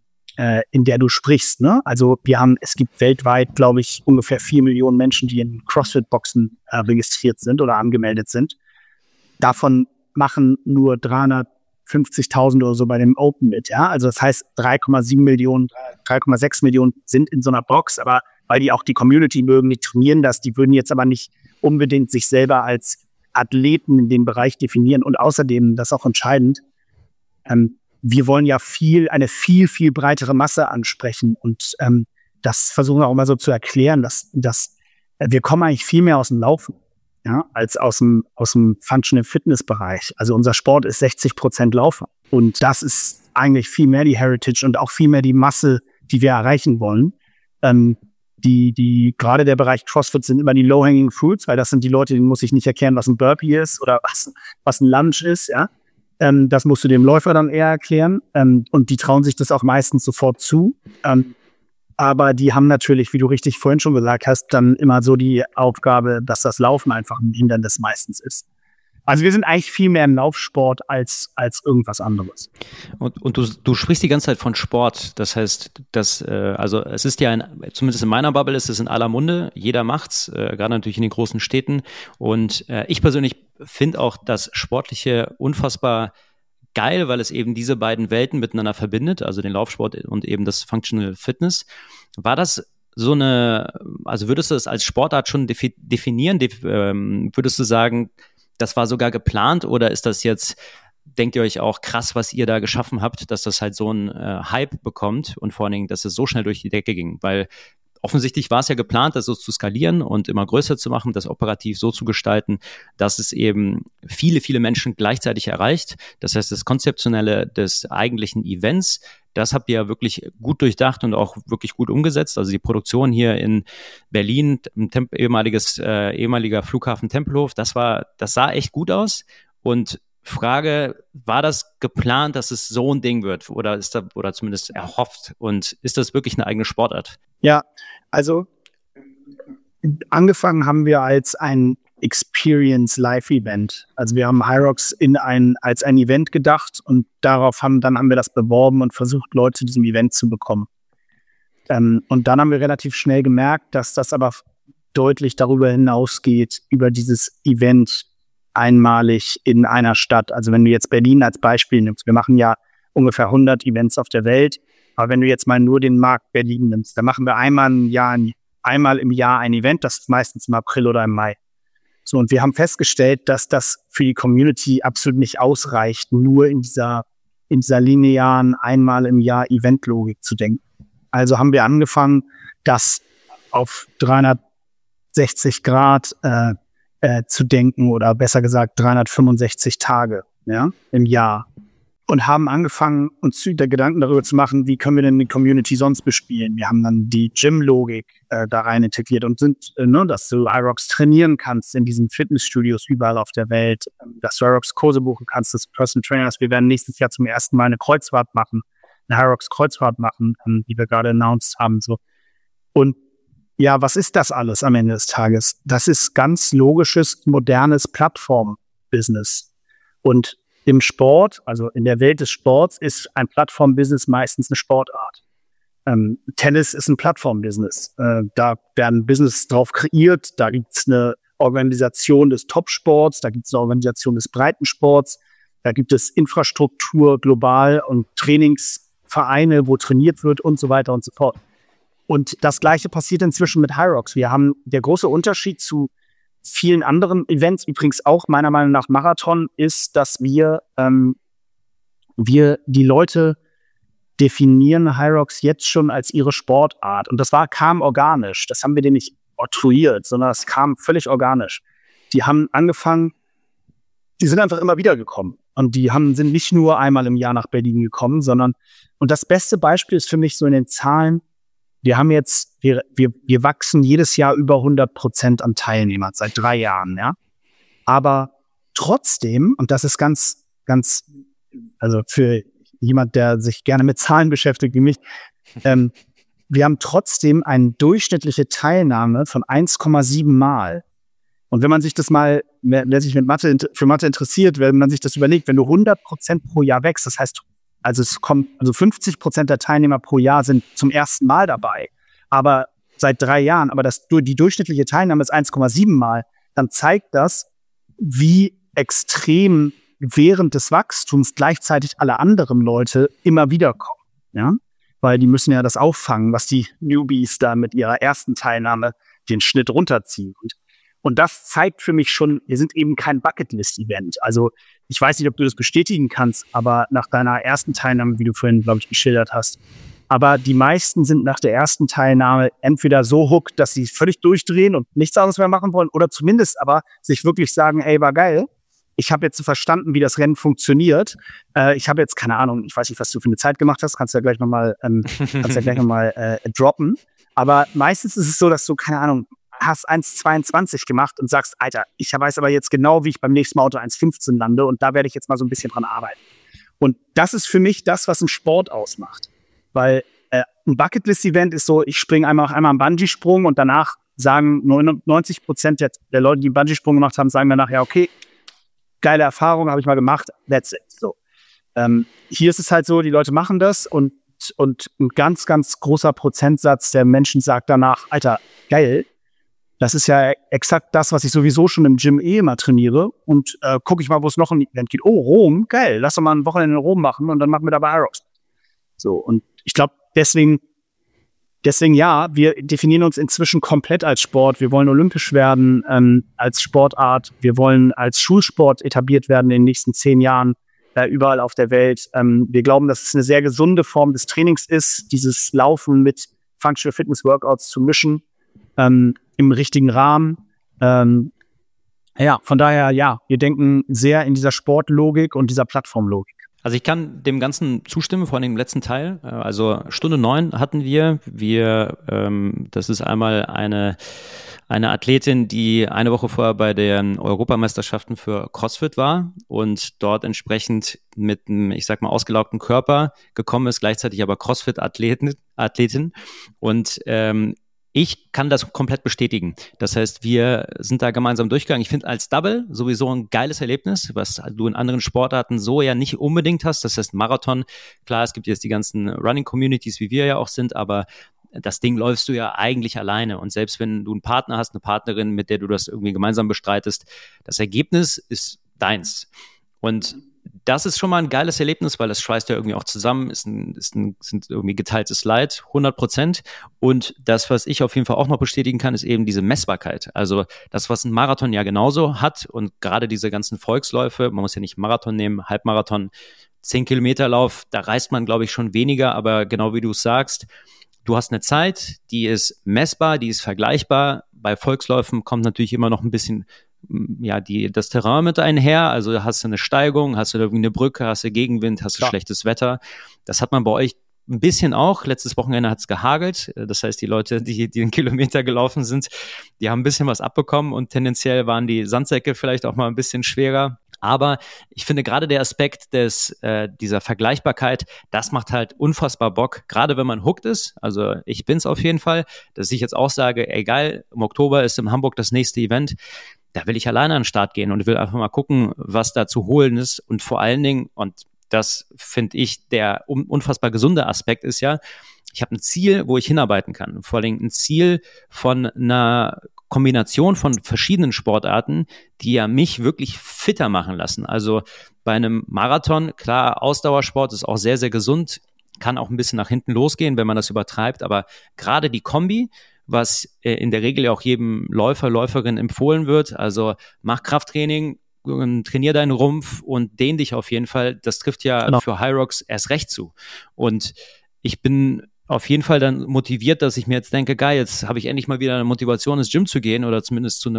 in der du sprichst, ne? Also es gibt weltweit, glaube ich, ungefähr 4 Millionen Menschen, die in CrossFit-Boxen registriert sind oder angemeldet sind. Davon machen nur 350.000 oder so bei dem Open mit, ja. Also das heißt 3,6 Millionen sind in so einer Box, aber weil die auch die Community mögen, die trainieren das, die würden jetzt aber nicht unbedingt sich selber als Athleten in dem Bereich definieren. Und außerdem, das ist auch entscheidend, wir wollen ja eine viel, viel breitere Masse ansprechen. Und das versuchen wir auch mal so zu erklären, dass wir kommen eigentlich viel mehr aus dem Laufen, ja, als aus dem Functional Fitness Bereich. Also unser Sport ist 60% Laufen. Und das ist eigentlich viel mehr die Heritage und auch viel mehr die Masse, die wir erreichen wollen. Gerade der Bereich CrossFit sind immer die Low-Hanging Fruits, weil das sind die Leute, denen muss ich nicht erklären, was ein Burpee ist oder was ein Lunge ist, ja. Das musst du dem Läufer dann eher erklären. Und die trauen sich das auch meistens sofort zu. Aber die haben natürlich, wie du richtig vorhin schon gesagt hast, dann immer so die Aufgabe, dass das Laufen einfach ein Hindernis meistens ist. Also wir sind eigentlich viel mehr im Laufsport als irgendwas anderes. Und du sprichst die ganze Zeit von Sport. Das heißt, also es ist ja, zumindest in meiner Bubble ist es in aller Munde. Jeder macht's, gerade natürlich in den großen Städten. Und ich persönlich finde auch das Sportliche unfassbar geil, weil es eben diese beiden Welten miteinander verbindet, also den Laufsport und eben das Functional Fitness. War das also würdest du das als Sportart schon definieren? Würdest du sagen, das war sogar geplant oder ist das jetzt, denkt ihr euch auch krass, was ihr da geschaffen habt, dass das halt so einen Hype bekommt und vor allen Dingen, dass es so schnell durch die Decke ging? Weil offensichtlich war es ja geplant, das so zu skalieren und immer größer zu machen, das operativ so zu gestalten, dass es eben viele, viele Menschen gleichzeitig erreicht. Das heißt, das Konzeptionelle des eigentlichen Events, das habt ihr ja wirklich gut durchdacht und auch wirklich gut umgesetzt. Also die Produktion hier in Berlin, ehemaliger Flughafen Tempelhof, das sah echt gut aus. Und Frage, war das geplant, dass es so ein Ding wird oder zumindest erhofft? Und ist das wirklich eine eigene Sportart? Ja, also angefangen haben wir als ein Experience-Live-Event. Also wir haben Hyrox als ein Event gedacht und dann haben wir das beworben und versucht, Leute zu diesem Event zu bekommen. Und dann haben wir relativ schnell gemerkt, dass das aber deutlich darüber hinausgeht, über dieses Event einmalig in einer Stadt. Also wenn du jetzt Berlin als Beispiel nimmst, wir machen ja ungefähr 100 Events auf der Welt, aber wenn du jetzt mal nur den Markt Berlin nimmst, dann machen wir einmal im Jahr ein Event, das ist meistens im April oder im Mai. So, und wir haben festgestellt, dass das für die Community absolut nicht ausreicht, nur in dieser linearen einmal im Jahr Eventlogik zu denken. Also haben wir angefangen, das auf 360 Grad zu denken oder besser gesagt 365 Tage, ja, im Jahr. Und haben angefangen, uns Gedanken darüber zu machen, wie können wir denn die Community sonst bespielen. Wir haben dann die Gym-Logik da rein integriert und dass du Hyrox trainieren kannst in diesen Fitnessstudios überall auf der Welt, dass du Hyrox-Kurse buchen kannst, dass du Personal Trainer hast. Wir werden nächstes Jahr zum ersten Mal eine Hyrox-Kreuzfahrt machen, die wir gerade announced haben. So. Und ja, was ist das alles am Ende des Tages? Das ist ganz logisches, modernes Plattform-Business. Und im Sport, also in der Welt des Sports, ist ein Plattform-Business meistens eine Sportart. Tennis ist ein Plattform-Business. Da werden Business drauf kreiert, da gibt es eine Organisation des Top-Sports, da gibt es eine Organisation des Breitensports, da gibt es Infrastruktur global und Trainingsvereine, wo trainiert wird und so weiter und so fort. Und das Gleiche passiert inzwischen mit Hyrox. Der große Unterschied zu vielen anderen Events, übrigens auch meiner Meinung nach Marathon, ist, dass wir die Leute definieren Hyrox jetzt schon als ihre Sportart. Und das kam organisch. Das haben wir denen nicht oktroyiert, sondern das kam völlig organisch. Die haben angefangen, die sind einfach immer wieder gekommen. Und sind nicht nur einmal im Jahr nach Berlin gekommen, und das beste Beispiel ist für mich so in den Zahlen, wir wachsen jedes Jahr über 100% an Teilnehmern seit 3 Jahren, ja. Aber trotzdem, und das ist ganz, ganz, also für jemand, der sich gerne mit Zahlen beschäftigt wie mich, wir haben trotzdem eine durchschnittliche Teilnahme von 1,7 Mal. Und wenn man sich das mal, wer sich für Mathe interessiert, wenn man sich das überlegt, wenn du 100% pro Jahr wächst, das heißt, also 50% der Teilnehmer pro Jahr sind zum ersten Mal dabei, aber seit 3 Jahren, aber die durchschnittliche Teilnahme ist 1,7 Mal, dann zeigt das, wie extrem während des Wachstums gleichzeitig alle anderen Leute immer wieder kommen, ja, weil die müssen ja das auffangen, was die Newbies da mit ihrer ersten Teilnahme den Schnitt runterziehen. Und das zeigt für mich schon, wir sind eben kein Bucketlist-Event. Also ich weiß nicht, ob du das bestätigen kannst, aber nach deiner ersten Teilnahme, wie du vorhin, glaube ich, geschildert hast, aber die meisten sind nach der ersten Teilnahme entweder so hooked, dass sie völlig durchdrehen und nichts anderes mehr machen wollen, oder zumindest aber sich wirklich sagen, ey, war geil, ich habe jetzt verstanden, wie das Rennen funktioniert. Ich habe jetzt, keine Ahnung, ich weiß nicht, was du für eine Zeit gemacht hast, kannst du ja gleich nochmal droppen. Aber meistens ist es so, dass du, keine Ahnung, hast 1,22 gemacht und sagst, Alter, ich weiß aber jetzt genau, wie ich beim nächsten Mal unter 1,15 lande und da werde ich jetzt mal so ein bisschen dran arbeiten. Und das ist für mich das, was einen Sport ausmacht. Weil ein Bucketlist-Event ist so, ich springe einmal einen Bungee-Sprung und danach sagen 99% der Leute, die einen Bungee-Sprung gemacht haben, sagen danach, ja, okay, geile Erfahrung, habe ich mal gemacht, that's it. So. Hier ist es halt so, die Leute machen das und ein ganz, ganz großer Prozentsatz der Menschen sagt danach, Alter, geil, das ist ja exakt das, was ich sowieso schon im Gym immer trainiere. Und gucke ich mal, wo es noch ein Event geht. Oh, Rom, geil. Lass doch mal ein Wochenende in Rom machen und dann machen wir dabei Hyrox. So, und ich glaube, deswegen ja, wir definieren uns inzwischen komplett als Sport. Wir wollen olympisch werden als Sportart. Wir wollen als Schulsport etabliert werden in den nächsten 10 Jahren überall auf der Welt. Wir glauben, dass es eine sehr gesunde Form des Trainings ist, dieses Laufen mit Functional Fitness Workouts zu mischen, im richtigen Rahmen. Von daher, wir denken sehr in dieser Sportlogik und dieser Plattformlogik. Also ich kann dem Ganzen zustimmen, vor allem im letzten Teil. Also Stunde 9 hatten wir. Das ist einmal eine Athletin, die eine Woche vorher bei den Europameisterschaften für CrossFit war und dort entsprechend mit einem, ich sag mal, ausgelaugten Körper gekommen ist, gleichzeitig aber CrossFit-Athletin. Und ich kann das komplett bestätigen. Das heißt, wir sind da gemeinsam durchgegangen. Ich finde als Double sowieso ein geiles Erlebnis, was du in anderen Sportarten so ja nicht unbedingt hast. Das heißt, Marathon, klar, es gibt jetzt die ganzen Running-Communities, wie wir ja auch sind, aber das Ding läufst du ja eigentlich alleine. Und selbst wenn du einen Partner hast, eine Partnerin, mit der du das irgendwie gemeinsam bestreitest, das Ergebnis ist deins. Und das ist schon mal ein geiles Erlebnis, weil das schweißt ja irgendwie auch zusammen, sind irgendwie geteiltes Leid, 100%. Und das, was ich auf jeden Fall auch noch bestätigen kann, ist eben diese Messbarkeit. Also das, was ein Marathon ja genauso hat und gerade diese ganzen Volksläufe, man muss ja nicht Marathon nehmen, Halbmarathon, 10-Kilometer-Lauf, da reist man, glaube ich, schon weniger, aber genau wie du es sagst, du hast eine Zeit, die ist messbar, die ist vergleichbar. Bei Volksläufen kommt natürlich immer noch ein bisschen das Terrain mit einher, also hast du eine Steigung, hast du irgendwie eine Brücke, hast du Gegenwind, hast du schlechtes Wetter. Das hat man bei euch ein bisschen auch. Letztes Wochenende hat es gehagelt. Das heißt, die Leute, die den Kilometer gelaufen sind, die haben ein bisschen was abbekommen und tendenziell waren die Sandsäcke vielleicht auch mal ein bisschen schwerer. Aber ich finde gerade der Aspekt dieser Vergleichbarkeit, das macht halt unfassbar Bock, gerade wenn man hooked ist. Also ich bin's auf jeden Fall, dass ich jetzt auch sage, ey geil, im Oktober ist in Hamburg das nächste Event. Da will ich alleine an den Start gehen und will einfach mal gucken, was da zu holen ist. Und vor allen Dingen, und das finde ich der unfassbar gesunde Aspekt ist ja, ich habe ein Ziel, wo ich hinarbeiten kann. Vor allen Dingen ein Ziel von einer Kombination von verschiedenen Sportarten, die ja mich wirklich fitter machen lassen. Also bei einem Marathon, klar, Ausdauersport ist auch sehr, sehr gesund, kann auch ein bisschen nach hinten losgehen, wenn man das übertreibt, aber gerade die Kombi, was in der Regel auch jedem Läufer, Läuferin empfohlen wird, also mach Krafttraining, trainier deinen Rumpf und dehn dich auf jeden Fall, das trifft ja für Hyrox erst recht zu. Und ich bin auf jeden Fall dann motiviert, dass ich mir jetzt denke, geil, jetzt habe ich endlich mal wieder eine Motivation, ins Gym zu gehen oder zumindest zu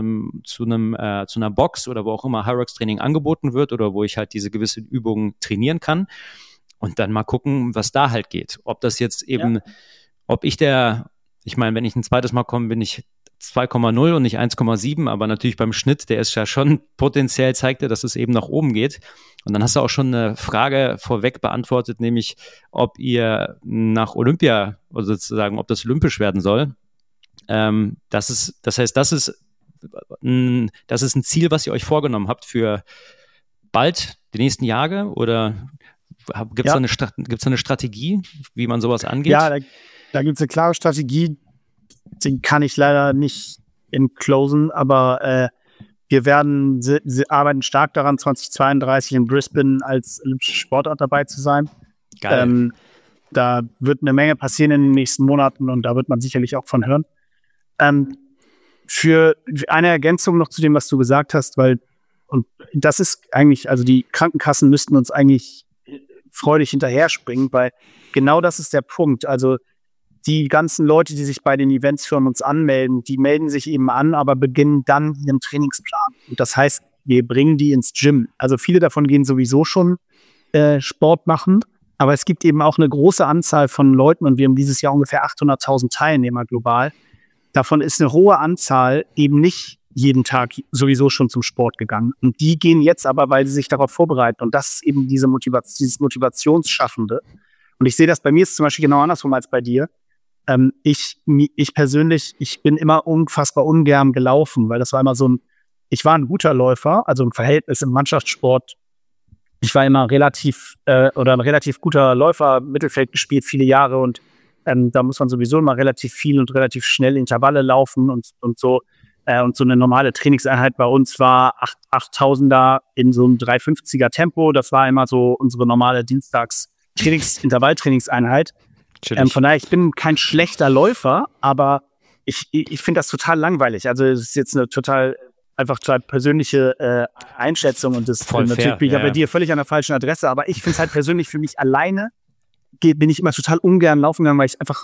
einer Box oder wo auch immer Hyrox-Training angeboten wird oder wo ich halt diese gewissen Übungen trainieren kann und dann mal gucken, was da halt geht. Ob das jetzt eben, ich meine, wenn ich ein zweites Mal komme, bin ich 2,0 und nicht 1,7, aber natürlich beim Schnitt, der ist ja schon potenziell, zeigt er, dass es eben nach oben geht. Und dann hast du auch schon eine Frage vorweg beantwortet, nämlich ob ihr nach Olympia, oder sozusagen, ob das olympisch werden soll. Das ist ein Ziel, was ihr euch vorgenommen habt für bald, die nächsten Jahre, oder gibt es da eine Strategie, wie man sowas angeht? Ja, da gibt es eine klare Strategie, die kann ich leider nicht enclosen, aber wir arbeiten stark daran, 2032 in Brisbane als olympische Sportart dabei zu sein. Geil. Da wird eine Menge passieren in den nächsten Monaten und da wird man sicherlich auch von hören. Für eine Ergänzung noch zu dem, was du gesagt hast, und das ist eigentlich, also die Krankenkassen müssten uns eigentlich freudig hinterher springen, weil genau das ist der Punkt. Also die ganzen Leute, die sich bei den Events für uns anmelden, die melden sich eben an, aber beginnen dann ihren Trainingsplan. Und das heißt, wir bringen die ins Gym. Also viele davon gehen sowieso schon Sport machen, aber es gibt eben auch eine große Anzahl von Leuten und wir haben dieses Jahr ungefähr 800.000 Teilnehmer global. Davon ist eine hohe Anzahl eben nicht jeden Tag sowieso schon zum Sport gegangen. Und die gehen jetzt aber, weil sie sich darauf vorbereiten. Und das ist eben dieses Motivationsschaffende. Und ich sehe das bei mir ist zum Beispiel genau andersrum als bei dir. Ich persönlich, ich bin immer unfassbar ungern gelaufen, weil das war immer ich war ein guter Läufer, also im Verhältnis im Mannschaftssport. Ich war immer ein relativ guter Läufer, Mittelfeld gespielt, viele Jahre und da muss man sowieso immer relativ viel und relativ schnell Intervalle laufen und so. Und so eine normale Trainingseinheit bei uns war 8000er in so einem 350er Tempo. Das war immer so unsere normale Intervalltrainingseinheit. Von daher, ich bin kein schlechter Läufer, aber ich finde das total langweilig. Also es ist jetzt eine total persönliche Einschätzung und das natürlich bin ich ja bei dir völlig an der falschen Adresse, aber ich finde es halt persönlich für mich alleine bin ich immer total ungern laufen gegangen, weil ich einfach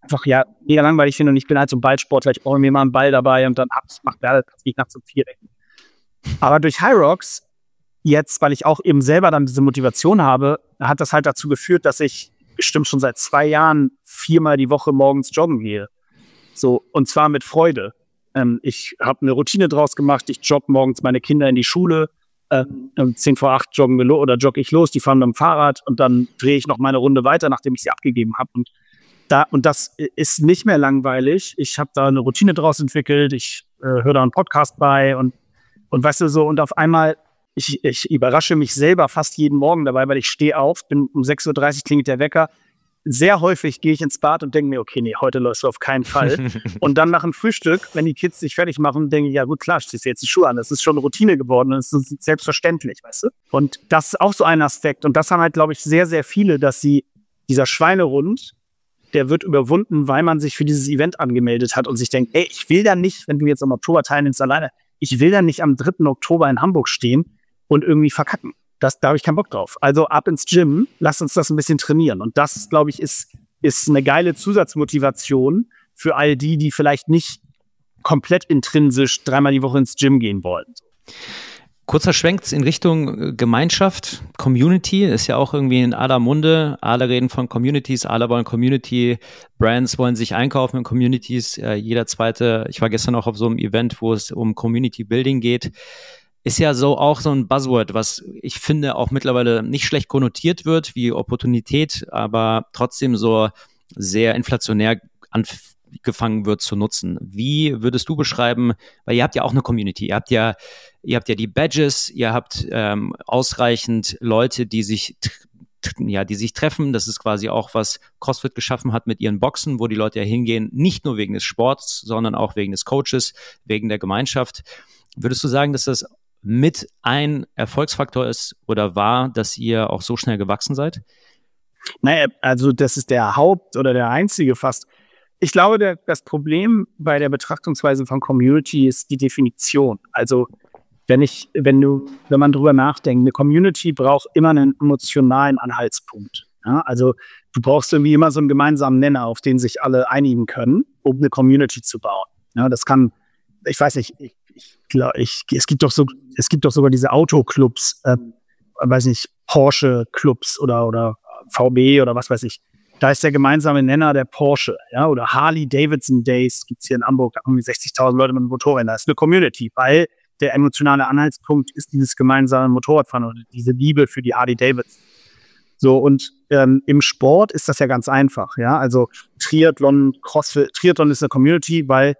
einfach ja mega langweilig finde und ich bin halt so ein Ballsportler, ich brauche mir mal einen Ball dabei und dann macht mir alles, gehe ich nachts um 4 weg. Aber durch Hyrox jetzt, weil ich auch eben selber dann diese Motivation habe, hat das halt dazu geführt, dass ich bestimmt schon seit 2 Jahren 4-mal die Woche morgens joggen gehe. So, und zwar mit Freude. Ich habe eine Routine draus gemacht, ich jogge morgens meine Kinder in die Schule, um 7:50 jogge ich los, die fahren mit dem Fahrrad und dann drehe ich noch meine Runde weiter, nachdem ich sie abgegeben habe. Und das ist nicht mehr langweilig. Ich habe da eine Routine draus entwickelt, ich höre da einen Podcast bei und weißt du so, und auf einmal, ich überrasche mich selber fast jeden Morgen dabei, weil ich stehe auf, bin um 6:30 Uhr klingelt der Wecker. Sehr häufig gehe ich ins Bad und denke mir, okay, nee, heute läufst du auf keinen Fall. Und dann nach dem Frühstück, wenn die Kids sich fertig machen, denke ich, ja gut, klar, ziehst du jetzt die Schuhe an. Das ist schon eine Routine geworden und es ist selbstverständlich, weißt du? Und das ist auch so ein Aspekt. Und das haben halt, glaube ich, sehr, sehr viele, dass dieser Schweinerund, der wird überwunden, weil man sich für dieses Event angemeldet hat und sich denkt, ey, ich will da nicht, wenn du jetzt im Oktober teilnimmst alleine, ich will da nicht am 3. Oktober in Hamburg stehen und irgendwie verkacken. Da habe ich keinen Bock drauf. Also ab ins Gym, lass uns das ein bisschen trainieren. Und das, glaube ich, ist eine geile Zusatzmotivation für all die vielleicht nicht komplett intrinsisch 3-mal die Woche ins Gym gehen wollen. Kurzer Schwenk in Richtung Gemeinschaft, Community ist ja auch irgendwie in aller Munde. Alle reden von Communities, alle wollen Community, Brands wollen sich einkaufen in Communities. Jeder zweite, ich war gestern auch auf so einem Event, wo es um Community Building geht. Ist ja so auch so ein Buzzword, was ich finde auch mittlerweile nicht schlecht konnotiert wird wie Opportunität, aber trotzdem so sehr inflationär angefangen wird zu nutzen. Wie würdest du beschreiben, weil ihr habt ja auch eine Community, ihr habt ja die Badges, ihr habt ausreichend Leute, die sich treffen. Das ist quasi auch, was CrossFit geschaffen hat mit ihren Boxen, wo die Leute ja hingehen, nicht nur wegen des Sports, sondern auch wegen des Coaches, wegen der Gemeinschaft. Würdest du sagen, dass das mit ein Erfolgsfaktor ist oder war, dass ihr auch so schnell gewachsen seid? Naja, also das ist der oder der einzige fast. Ich glaube, das Problem bei der Betrachtungsweise von Community ist die Definition. Also wenn man drüber nachdenkt, eine Community braucht immer einen emotionalen Anhaltspunkt. Ja? Also du brauchst irgendwie immer so einen gemeinsamen Nenner, auf den sich alle einigen können, um eine Community zu bauen. Ja, das kann, ich weiß nicht, es gibt doch sogar diese Autoclubs, weiß nicht, Porsche-Clubs oder VW oder was weiß ich. Da ist der gemeinsame Nenner der Porsche, ja, oder Harley-Davidson Days gibt's hier in Hamburg, da haben wir 60.000 Leute mit dem Motorrad. Das ist eine Community, weil der emotionale Anhaltspunkt ist dieses gemeinsame Motorradfahren oder diese Liebe für die Harley-Davidson. So, und im Sport ist das ja ganz einfach, ja, also Triathlon, CrossFit, Triathlon ist eine Community, weil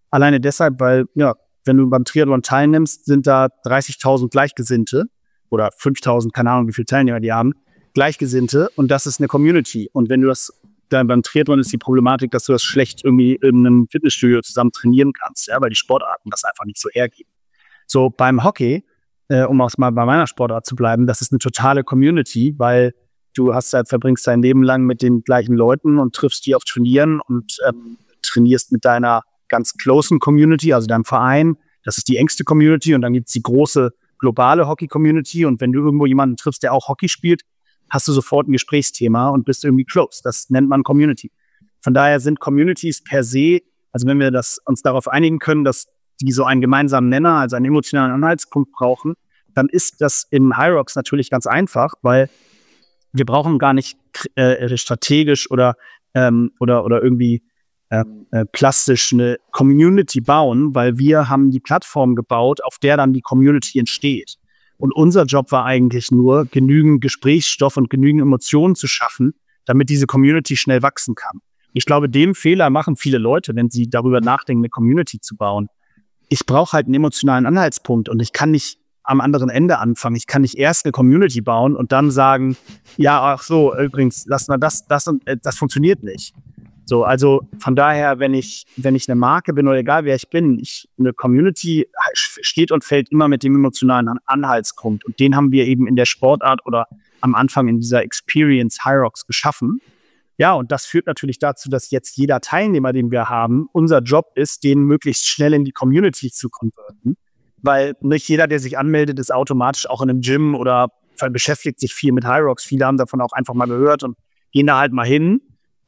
ja, wenn du beim Triathlon teilnimmst, sind da 30.000 Gleichgesinnte oder 5.000, keine Ahnung, wie viele Teilnehmer die haben, Gleichgesinnte, und das ist eine Community. Und wenn du dann beim Triathlon ist die Problematik, dass du das schlecht irgendwie in einem Fitnessstudio zusammen trainieren kannst, ja, weil die Sportarten das einfach nicht so hergeben. So beim Hockey, um auch mal bei meiner Sportart zu bleiben, das ist eine totale Community, weil du verbringst dein Leben lang mit den gleichen Leuten und triffst die auf Turnieren und trainierst mit deiner ganz closen Community, also deinem Verein. Das ist die engste Community, und dann gibt es die große globale Hockey-Community, und wenn du irgendwo jemanden triffst, der auch Hockey spielt, hast du sofort ein Gesprächsthema und bist irgendwie close. Das nennt man Community. Von daher sind Communities per se, also wenn wir uns darauf einigen können, dass die so einen gemeinsamen Nenner, also einen emotionalen Anhaltspunkt brauchen, dann ist das im Hyrox natürlich ganz einfach, weil wir brauchen gar nicht strategisch oder irgendwie plastisch eine Community bauen, weil wir haben die Plattform gebaut, auf der dann die Community entsteht. Und unser Job war eigentlich nur, genügend Gesprächsstoff und genügend Emotionen zu schaffen, damit diese Community schnell wachsen kann. Ich glaube, den Fehler machen viele Leute, wenn sie darüber nachdenken, eine Community zu bauen. Ich brauche halt einen emotionalen Anhaltspunkt, und ich kann nicht am anderen Ende anfangen. Ich kann nicht erst eine Community bauen und dann sagen, ja, ach so, übrigens, lass mal das funktioniert nicht. So, also von daher, wenn ich eine Marke bin oder egal wer ich bin, eine Community steht und fällt immer mit dem emotionalen Anhaltspunkt. Und den haben wir eben in der Sportart oder am Anfang in dieser Experience Hyrox geschaffen. Ja, und das führt natürlich dazu, dass jetzt jeder Teilnehmer, den wir haben, unser Job ist, den möglichst schnell in die Community zu konvertieren. Weil nicht jeder, der sich anmeldet, ist automatisch auch in einem Gym oder beschäftigt sich viel mit Hyrox. Viele haben davon auch einfach mal gehört und gehen da halt mal hin.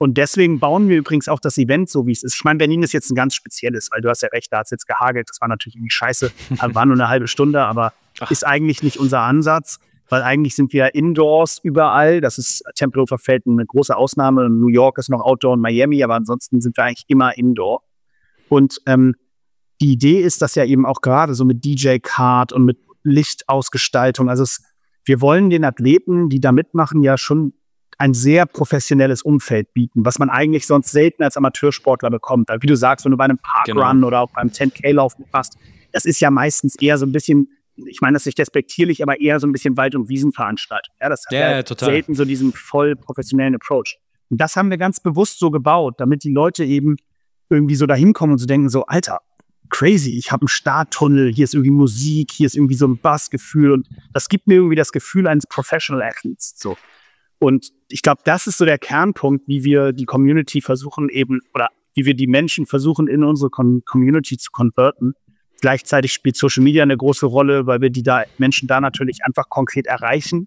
Und deswegen bauen wir übrigens auch das Event so, wie es ist. Ich meine, Berlin ist jetzt ein ganz spezielles, weil du hast ja recht, da hat es jetzt gehagelt. Das war natürlich irgendwie scheiße. War nur eine halbe Stunde, aber ist eigentlich nicht unser Ansatz, weil eigentlich sind wir indoors überall. Das ist Tempelhofer Feld eine große Ausnahme. New York ist noch Outdoor und Miami, aber ansonsten sind wir eigentlich immer Indoor. Und die Idee ist, dass ja eben auch gerade so mit DJ-Card und mit Lichtausgestaltung, also wir wollen den Athleten, die da mitmachen, ja schon ein sehr professionelles Umfeld bieten, was man eigentlich sonst selten als Amateursportler bekommt. Wie du sagst, wenn du bei einem Parkrun oder auch beim 10K-Lauf machst, das ist ja meistens eher so ein bisschen, ich meine das nicht despektierlich, aber eher so ein bisschen Wald- und Wiesenveranstaltung. Ja, das hat ja selten so diesen voll professionellen Approach. Und das haben wir ganz bewusst so gebaut, damit die Leute eben irgendwie so dahin kommen und so denken, so, Alter, crazy, ich habe einen Starttunnel, hier ist irgendwie Musik, hier ist irgendwie so ein Bassgefühl und das gibt mir irgendwie das Gefühl eines Professional Athletes. So. Und ich glaube, das ist so der Kernpunkt, wie wir die Community versuchen oder wie wir die Menschen versuchen, in unsere Community zu konverten. Gleichzeitig spielt Social Media eine große Rolle, weil wir die Menschen da natürlich einfach konkret erreichen.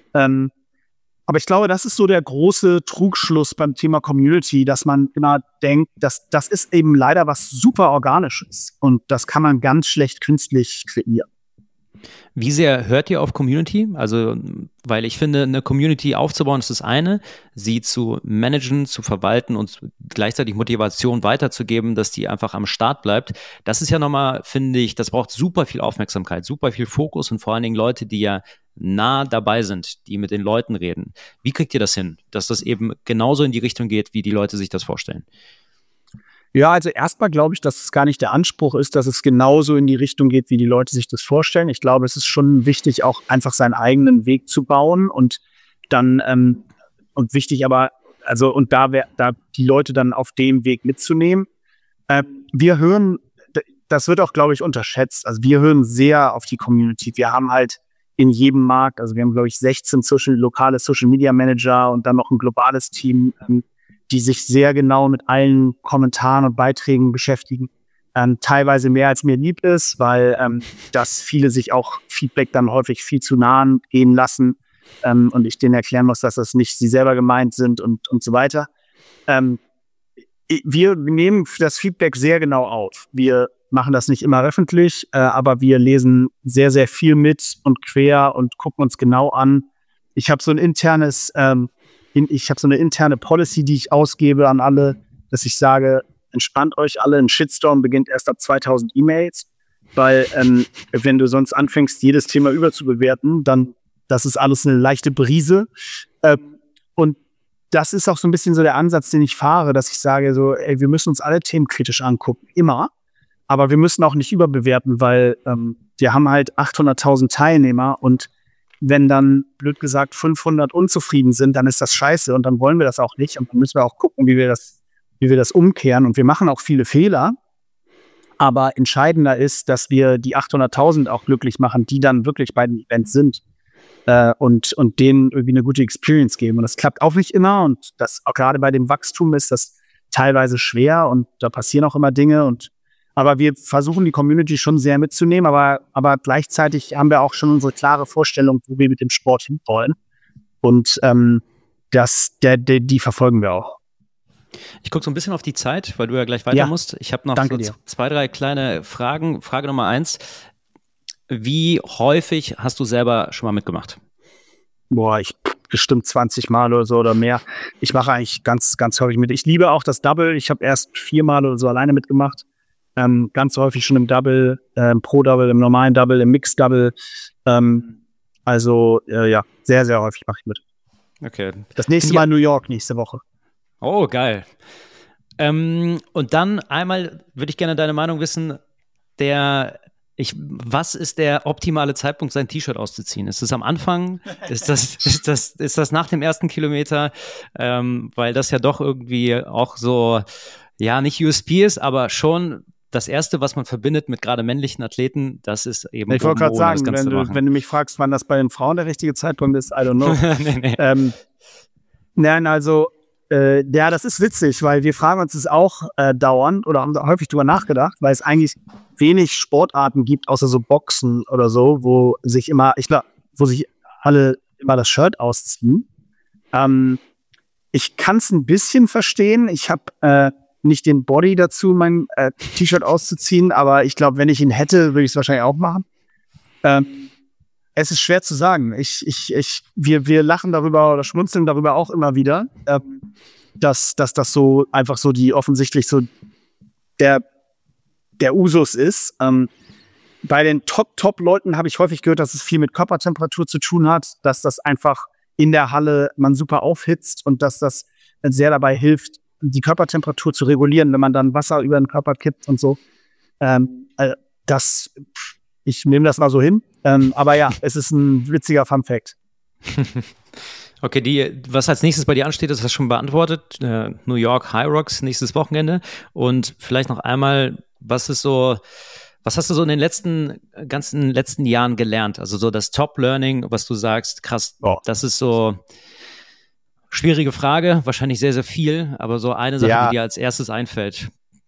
Aber ich glaube, das ist so der große Trugschluss beim Thema Community, dass man immer denkt, dass das ist eben leider was super Organisches und das kann man ganz schlecht künstlich kreieren. Wie sehr hört ihr auf Community? Also, weil ich finde, eine Community aufzubauen ist das eine, sie zu managen, zu verwalten und gleichzeitig Motivation weiterzugeben, dass die einfach am Start bleibt. Das ist ja nochmal, finde ich, das braucht super viel Aufmerksamkeit, super viel Fokus und vor allen Dingen Leute, die ja nah dabei sind, die mit den Leuten reden. Wie kriegt ihr das hin, dass das eben genauso in die Richtung geht, wie die Leute sich das vorstellen? Ja, also erstmal glaube ich, dass es gar nicht der Anspruch ist, dass es genauso in die Richtung geht, wie die Leute sich das vorstellen. Ich glaube, es ist schon wichtig, auch einfach seinen eigenen Weg zu bauen und dann und wichtig aber, also und da die Leute dann auf dem Weg mitzunehmen. Wir hören, das wird auch, glaube ich, unterschätzt. Also wir hören sehr auf die Community. Wir haben halt in jedem Markt, also wir haben, glaube ich, 16 lokale Social Media Manager und dann noch ein globales Team, die sich sehr genau mit allen Kommentaren und Beiträgen beschäftigen. Teilweise mehr als mir lieb ist, weil dass viele sich auch Feedback dann häufig viel zu nah gehen lassen und ich denen erklären muss, dass das nicht sie selber gemeint sind und so weiter. Wir nehmen das Feedback sehr genau auf. Wir machen das nicht immer öffentlich, aber wir lesen sehr, sehr viel mit und quer und gucken uns genau an. Ich habe so eine interne Policy, die ich ausgebe an alle, dass ich sage, entspannt euch alle, ein Shitstorm beginnt erst ab 2000 E-Mails, weil wenn du sonst anfängst, jedes Thema überzubewerten, dann das ist alles eine leichte Brise. Und das ist auch so ein bisschen so der Ansatz, den ich fahre, dass ich sage so, ey, wir müssen uns alle Themen kritisch angucken, immer, aber wir müssen auch nicht überbewerten, weil wir haben halt 800.000 Teilnehmer und wenn dann, blöd gesagt, 500 unzufrieden sind, dann ist das scheiße und dann wollen wir das auch nicht. Und dann müssen wir auch gucken, wie wir das umkehren. Und wir machen auch viele Fehler. Aber entscheidender ist, dass wir die 800.000 auch glücklich machen, die dann wirklich bei den Events sind und denen irgendwie eine gute Experience geben. Und das klappt auch nicht immer. Und das auch gerade bei dem Wachstum ist das teilweise schwer und da passieren auch immer Dinge. Aber wir versuchen, die Community schon sehr mitzunehmen, aber gleichzeitig haben wir auch schon unsere klare Vorstellung, wo wir mit dem Sport hinwollen. Und die verfolgen wir auch. Ich gucke so ein bisschen auf die Zeit, weil du ja gleich weiter musst. Ich habe noch so 2, 3 kleine Fragen. Frage Nummer 1. Wie häufig hast du selber schon mal mitgemacht? Bestimmt 20 Mal oder so oder mehr. Ich mache eigentlich ganz, ganz häufig mit. Ich liebe auch das Double. Ich habe erst 4 Mal oder so alleine mitgemacht. Ganz häufig schon im Double, im Pro-Double, im normalen Double, im Mixed-Double. Sehr, sehr häufig mache ich mit. Okay. Das nächste Mal New York, nächste Woche. Oh, geil. Und dann einmal würde ich gerne deine Meinung wissen, was ist der optimale Zeitpunkt, sein T-Shirt auszuziehen? Ist es am Anfang? Ist das nach dem ersten Kilometer? Weil das ja doch irgendwie auch so, ja, nicht USP ist, aber schon das Erste, was man verbindet mit gerade männlichen Athleten, das ist eben. Ich wollte gerade sagen, wenn du mich fragst, wann das bei den Frauen der richtige Zeitpunkt ist, I don't know. Nee. Nein, also, das ist witzig, weil wir fragen uns das auch dauernd oder haben da häufig drüber nachgedacht, weil es eigentlich wenig Sportarten gibt, außer so Boxen oder so, wo sich alle immer das Shirt ausziehen. Ich kann es ein bisschen verstehen. Ich habe nicht den Body dazu, mein T-Shirt auszuziehen, aber ich glaube, wenn ich ihn hätte, würde ich es wahrscheinlich auch machen. Es ist schwer zu sagen. Wir lachen darüber oder schmunzeln darüber auch immer wieder, dass das so einfach so die offensichtlich so der Usus ist. Bei den Top-Leuten habe ich häufig gehört, dass es viel mit Körpertemperatur zu tun hat, dass das einfach in der Halle man super aufhitzt und dass das sehr dabei hilft, die Körpertemperatur zu regulieren, wenn man dann Wasser über den Körper kippt und so. Ich nehme das mal so hin. Aber ja, es ist ein witziger Fun-Fact. Okay, was als nächstes bei dir ansteht, das hast du schon beantwortet. New York High Rocks nächstes Wochenende. Und vielleicht noch einmal, was hast du so in den ganzen letzten Jahren gelernt? Also so das Top-Learning, was du sagst, krass, das ist so schwierige Frage, wahrscheinlich sehr, sehr viel, aber so eine Sache, die dir als erstes einfällt.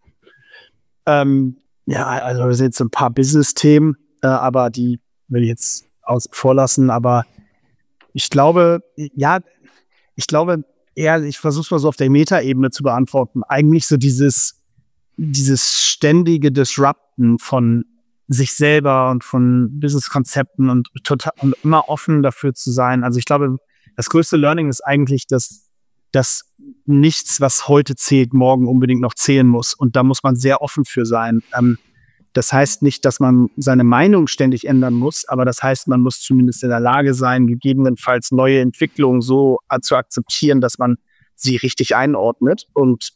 Also wir sind jetzt so ein paar Business-Themen, aber die will ich jetzt außen vor lassen. Aber ich glaube eher, ich versuche es mal so auf der Meta-Ebene zu beantworten. Eigentlich so dieses ständige Disrupten von sich selber und von Business-Konzepten und immer offen dafür zu sein. Also ich glaube, das größte Learning ist eigentlich, dass nichts, was heute zählt, morgen unbedingt noch zählen muss. Und da muss man sehr offen für sein. Das heißt nicht, dass man seine Meinung ständig ändern muss, aber das heißt, man muss zumindest in der Lage sein, gegebenenfalls neue Entwicklungen so zu akzeptieren, dass man sie richtig einordnet. Und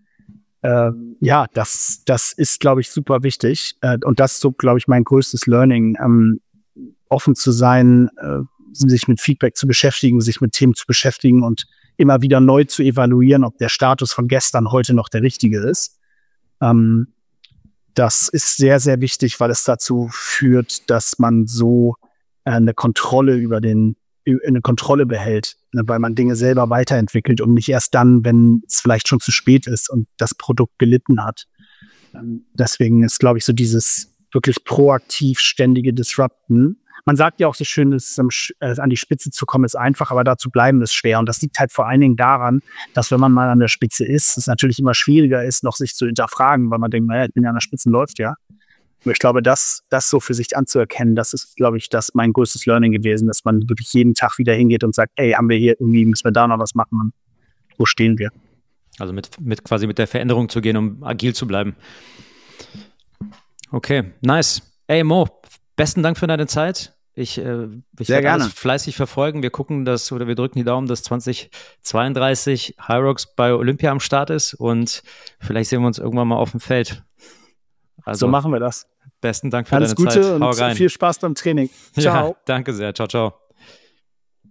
das ist, glaube ich, super wichtig. Und das ist so, glaube ich, mein größtes Learning, offen zu sein, sich mit Feedback zu beschäftigen, sich mit Themen zu beschäftigen und immer wieder neu zu evaluieren, ob der Status von gestern heute noch der richtige ist. Das ist sehr, sehr wichtig, weil es dazu führt, dass man so eine Kontrolle behält, weil man Dinge selber weiterentwickelt und nicht erst dann, wenn es vielleicht schon zu spät ist und das Produkt gelitten hat. Deswegen ist, glaube ich, so dieses wirklich proaktiv ständige Disrupten. Man sagt ja auch so schön, an die Spitze zu kommen ist einfach, aber da zu bleiben ist schwer. Und das liegt halt vor allen Dingen daran, dass wenn man mal an der Spitze ist, es natürlich immer schwieriger ist, noch sich zu hinterfragen, weil man denkt, naja, ich bin ja an der Spitze, läuft ja. Aber ich glaube, das so für sich anzuerkennen, das ist, glaube ich, mein größtes Learning gewesen, dass man wirklich jeden Tag wieder hingeht und sagt, ey, müssen wir da noch was machen? Und wo stehen wir? Also quasi mit der Veränderung zu gehen, um agil zu bleiben. Okay, nice. Ey, Mo, besten Dank für deine Zeit. Ich werde alles fleißig verfolgen. Wir drücken die Daumen, dass 2032 High Rocks bei Olympia am Start ist und vielleicht sehen wir uns irgendwann mal auf dem Feld. Also, so machen wir das. Besten Dank für deine Zeit. Alles Gute und viel Spaß beim Training. Ciao. Ja, danke sehr. Ciao, ciao.